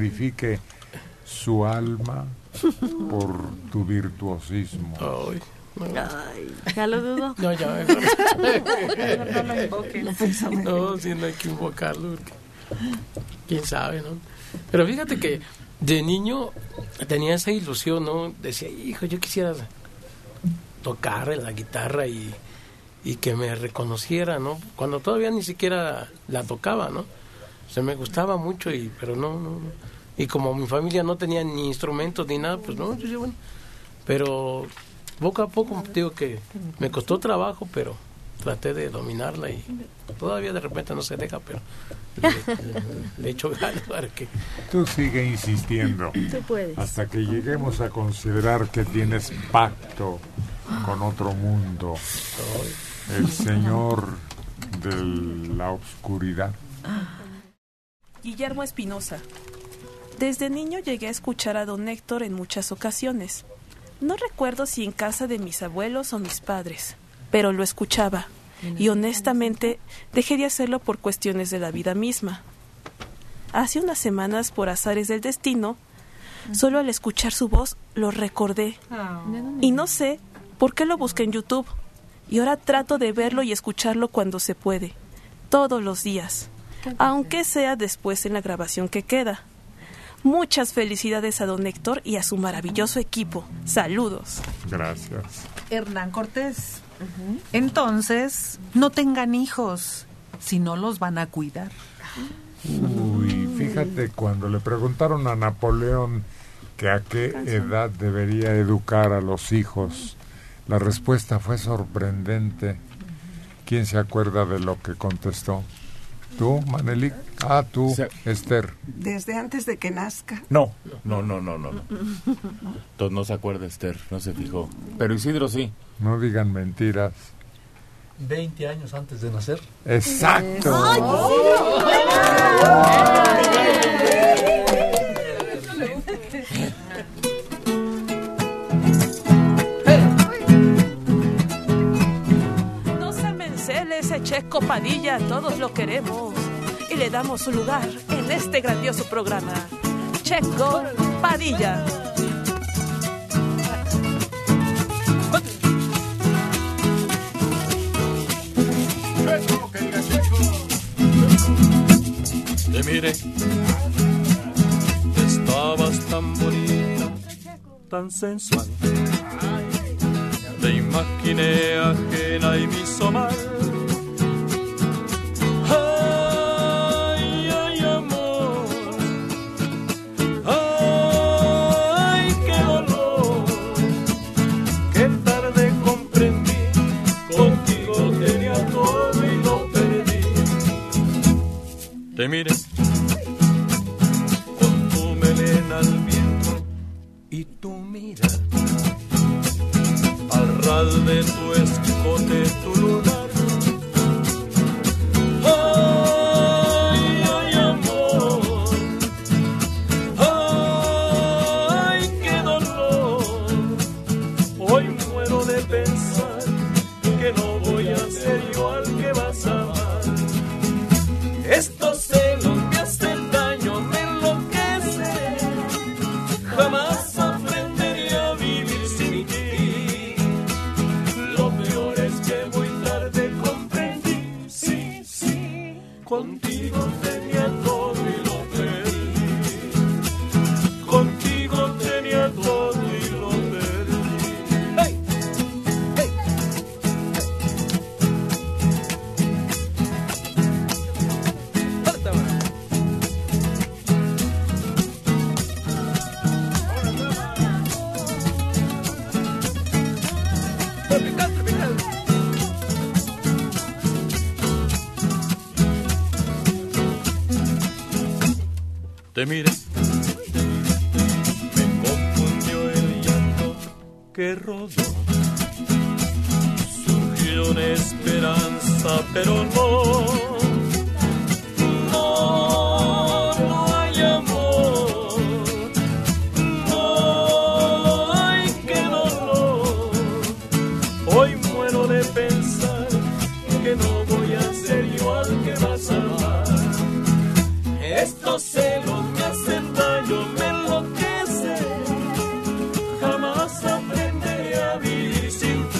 sacrifique su alma por tu virtuosismo. Ay, Ay, ya lo dudo. No, ya mejor. No lo invoques. No, sí, no hay que invocarlo. Porque quién sabe, ¿no? Pero fíjate que de niño tenía esa ilusión, ¿no? Decía, hijo, yo quisiera tocar la guitarra y, y que me reconociera, ¿no? Cuando todavía ni siquiera la tocaba, ¿no? O sea, me gustaba mucho, y pero no, no, no. Y como mi familia no tenía ni instrumentos ni nada, pues no, yo, yo bueno. Pero poco a poco, digo que me costó trabajo, pero traté de dominarla y todavía de repente no se deja, pero le, le, le echo ganas para que... Tú sigue insistiendo. Tú puedes. Hasta que lleguemos a considerar que tienes pacto con otro mundo. El señor de la oscuridad. Guillermo Espinosa. Desde niño llegué a escuchar a don Héctor en muchas ocasiones. No recuerdo si en casa de mis abuelos o mis padres, pero lo escuchaba, y honestamente dejé de hacerlo por cuestiones de la vida misma. Hace unas semanas, por azares del destino, solo al escuchar su voz lo recordé. Y no sé por qué lo busqué en YouTube, y ahora trato de verlo y escucharlo cuando se puede, todos los días, aunque sea después en la grabación que queda. Muchas felicidades a don Héctor y a su maravilloso equipo. Saludos. Gracias. Hernán Cortés. Uh-huh. Entonces, no tengan hijos, si no los van a cuidar. Uy, fíjate, cuando le preguntaron a Napoleón que a qué edad debería educar a los hijos, la respuesta fue sorprendente. ¿Quién se acuerda de lo que contestó? ¿Tú, Manelik? Ah, tú, sí. Esther. Desde antes de que nazca. No, no, no, no, no. Entonces no se acuerda Esther, no se fijó. Pero Isidro sí. No digan mentiras. veinte años antes de nacer. ¡Exacto! ¡Ay, Ese Checo Padilla, todos lo queremos y le damos su lugar en este grandioso programa. Checo Padilla. Checo, que diga Checo. Te miré, estabas tan bonita, tan sensual. Te imaginé ajena y me hizo mal. Ay, ay, amor. Ay, qué dolor. Qué tarde comprendí. Contigo tenía todo y lo perdí. Te miré con tu melena al viento y tu mira al ras de tu escote, tu lunar. Ay, ay, amor. Ay, qué dolor. Hoy muero de pensar que no voy a ser yo al que vas a amar. Estos celos me hacen daño, me enloquecen. Jamás aprendería a vivir sin ti. Lo peor es que muy tarde comprendí, sí, sí, contigo tenía todo y lo perdí. Contigo tenía todo y lo perdí. ¡Hey! ¡Hey! Te miré, me confundió el llanto que rodó. Surgió una esperanza, pero no, no, no hay amor. No, ay, qué dolor. Hoy muero de pensar que no voy a ser yo al que vas a amar. Estos celos me hacen daño, me enloquecen. Jamás aprenderé a vivir sin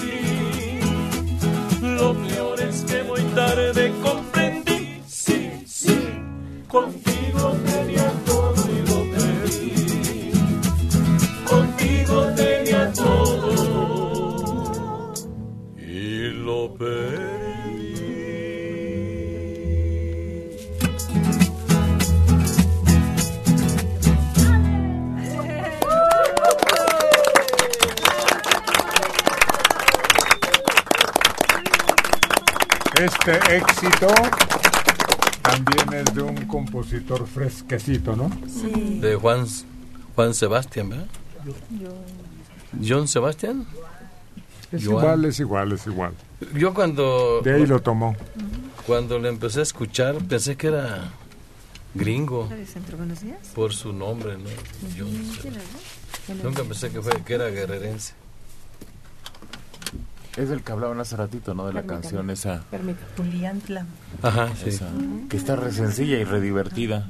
Este éxito también es de un compositor fresquecito, ¿no? Sí. De Juan, Juan Sebastián, ¿verdad? John Sebastián. Es Joan. igual, es igual, es igual. Yo cuando... De ahí lo tomó. Cuando le empecé a escuchar, pensé que era gringo. Buenos días. Por su nombre, ¿no? John Sebastián. Nunca pensé que, fue, que era guerrerense. Es del que hablaban hace ratito, ¿no? De la Permítame. canción esa. Permítame. Juliantla. Ajá, sí. Esa, que está re sencilla y re divertida.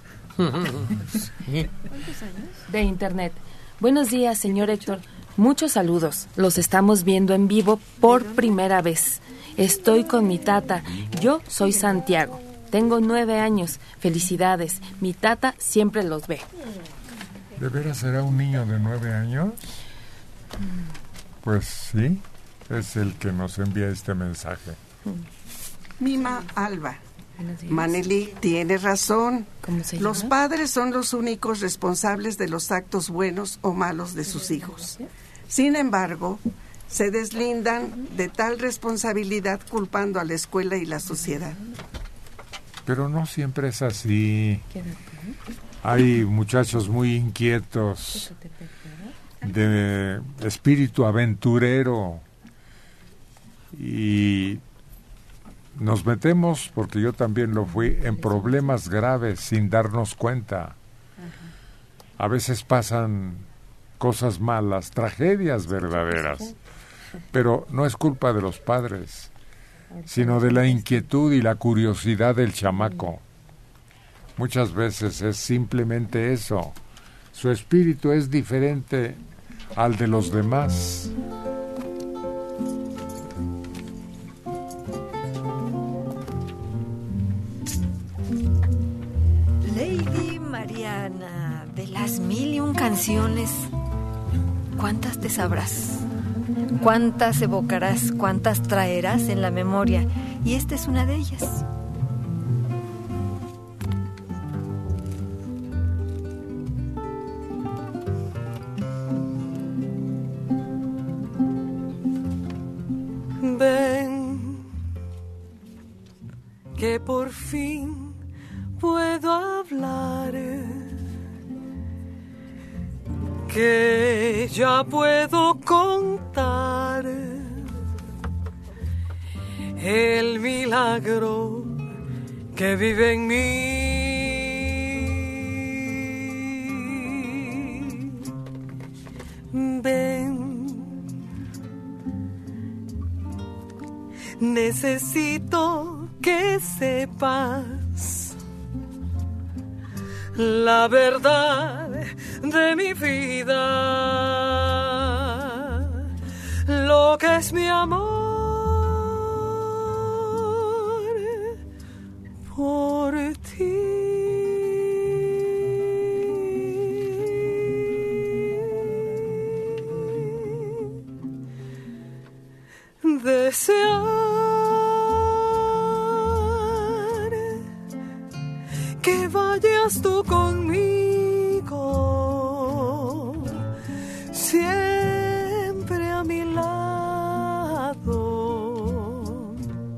De internet. Buenos días, señor Héctor. Muchos saludos. Los estamos viendo en vivo por primera vez. Estoy con mi tata. Yo soy Santiago. Tengo nueve años. Felicidades. Mi tata siempre los ve. ¿De veras será un niño de nueve años? Pues sí, es el que nos envía este mensaje. Mima Alba. Manelik tiene razón. Los padres son los únicos responsables de los actos buenos o malos de sus hijos. Sin embargo, se deslindan de tal responsabilidad culpando a la escuela y la sociedad. Pero no siempre es así. Hay muchachos muy inquietos, de espíritu aventurero, y nos metemos, porque yo también lo fui, en problemas graves sin darnos cuenta. A veces pasan cosas malas, tragedias verdaderas, pero no es culpa de los padres, sino de la inquietud y la curiosidad del chamaco. Muchas veces es simplemente eso. Su espíritu es diferente al de los demás. Lady Mariana, de las mil y un canciones, ¿cuántas te sabrás? ¿Cuántas evocarás? ¿Cuántas traerás en la memoria? Y esta es una de ellas. Ven, que por fin puedo hablar, que ya puedo contar el milagro que vive en mí. Ven, necesito que sepas la verdad de mi vida, lo que es mi amor por ti. Desear que vayas tú conmigo, siempre a mi lado,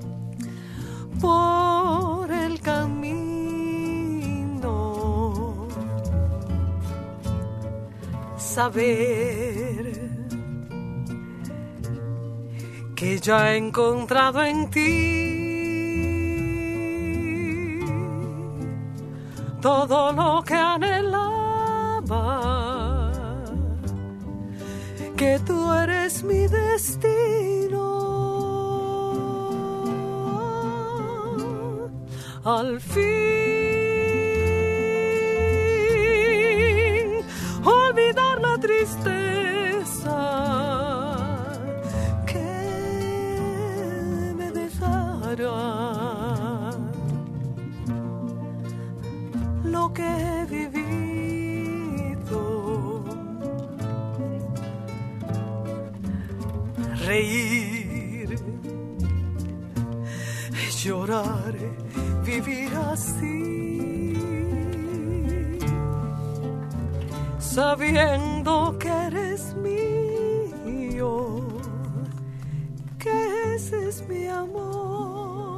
por el camino, saber que ya he encontrado en ti todo lo que anhelaba, que tú eres mi destino. Al fin olvidar la tristeza que me dejará lo que he vivido, reír, llorar, vivir así, sabiendo que eres mío, que ese es mi amor.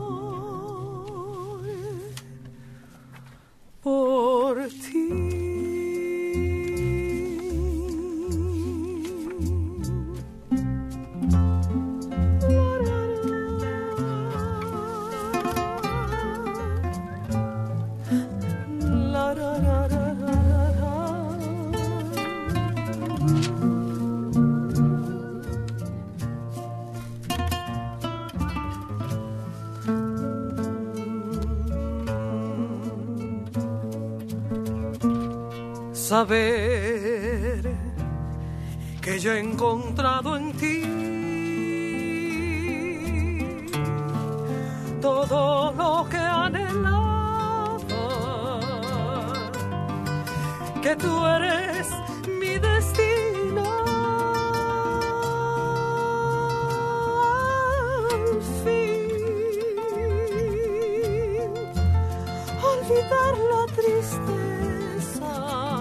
saber que yo he encontrado en ti todo lo que anhelaba, que tú eres mi destino. Al fin, olvidar la tristeza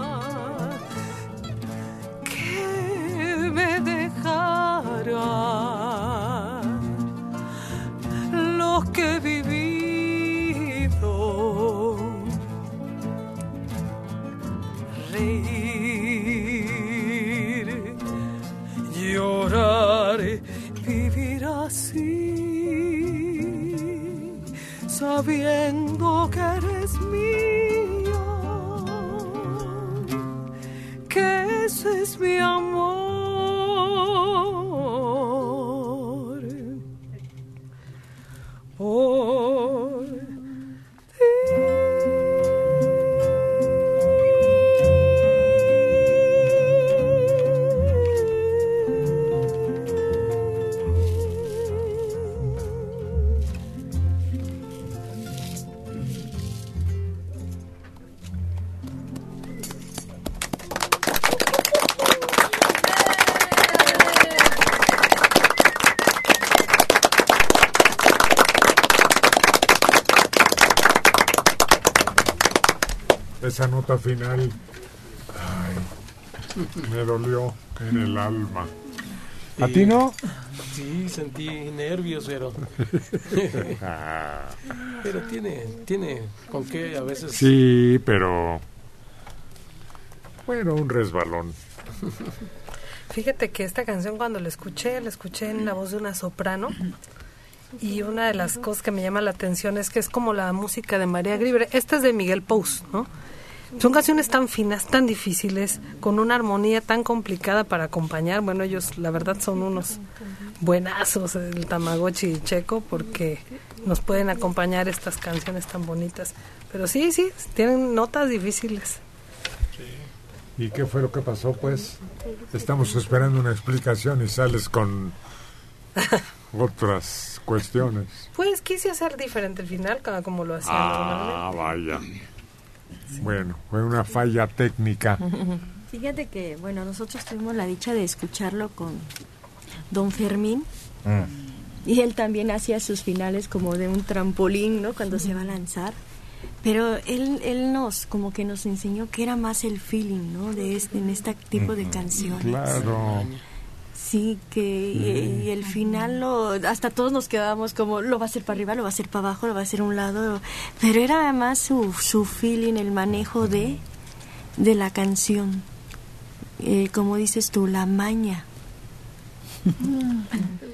que me dejará lo que he vivido, reír, llorar, vivir así, sabiendo que eres mío, que ese es mi amor. Por esa nota final, ay, me dolió en el alma. ¿A Sí. ti no? Sí, sentí nervios, pero pero tiene tiene con qué a veces. Sí, pero bueno, un resbalón. Fíjate que esta canción cuando la escuché, la escuché en la voz de una soprano, y una de las cosas que me llama la atención es que es como la música de María Gribre. Esta es de Miguel Pous, ¿no? Son canciones tan finas, tan difíciles, con una armonía tan complicada para acompañar. Bueno, ellos la verdad son unos buenazos, el Tamagotchi y Checo, porque nos pueden acompañar estas canciones tan bonitas. Pero sí, sí, tienen notas difíciles. ¿Y qué fue lo que pasó, pues? Estamos esperando una explicación y sales con otras cuestiones. Pues quise hacer diferente el final, cada como lo hacía Ah, vaya. Bueno, fue una falla técnica. Fíjate que, bueno, nosotros tuvimos la dicha de escucharlo con Don Fermín. Mm. Y él también hacía sus finales como de un trampolín, ¿no? Cuando se va a lanzar. Pero él él nos, como que nos enseñó que era más el feeling, ¿no? De este, en este tipo de canciones. Claro. Sí, que y, y el final lo, hasta todos nos quedábamos como, lo va a hacer para arriba, lo va a hacer para abajo, lo va a hacer a un lado. Pero era además su, su feeling, el manejo de, de la canción. Eh, como dices tú, la maña.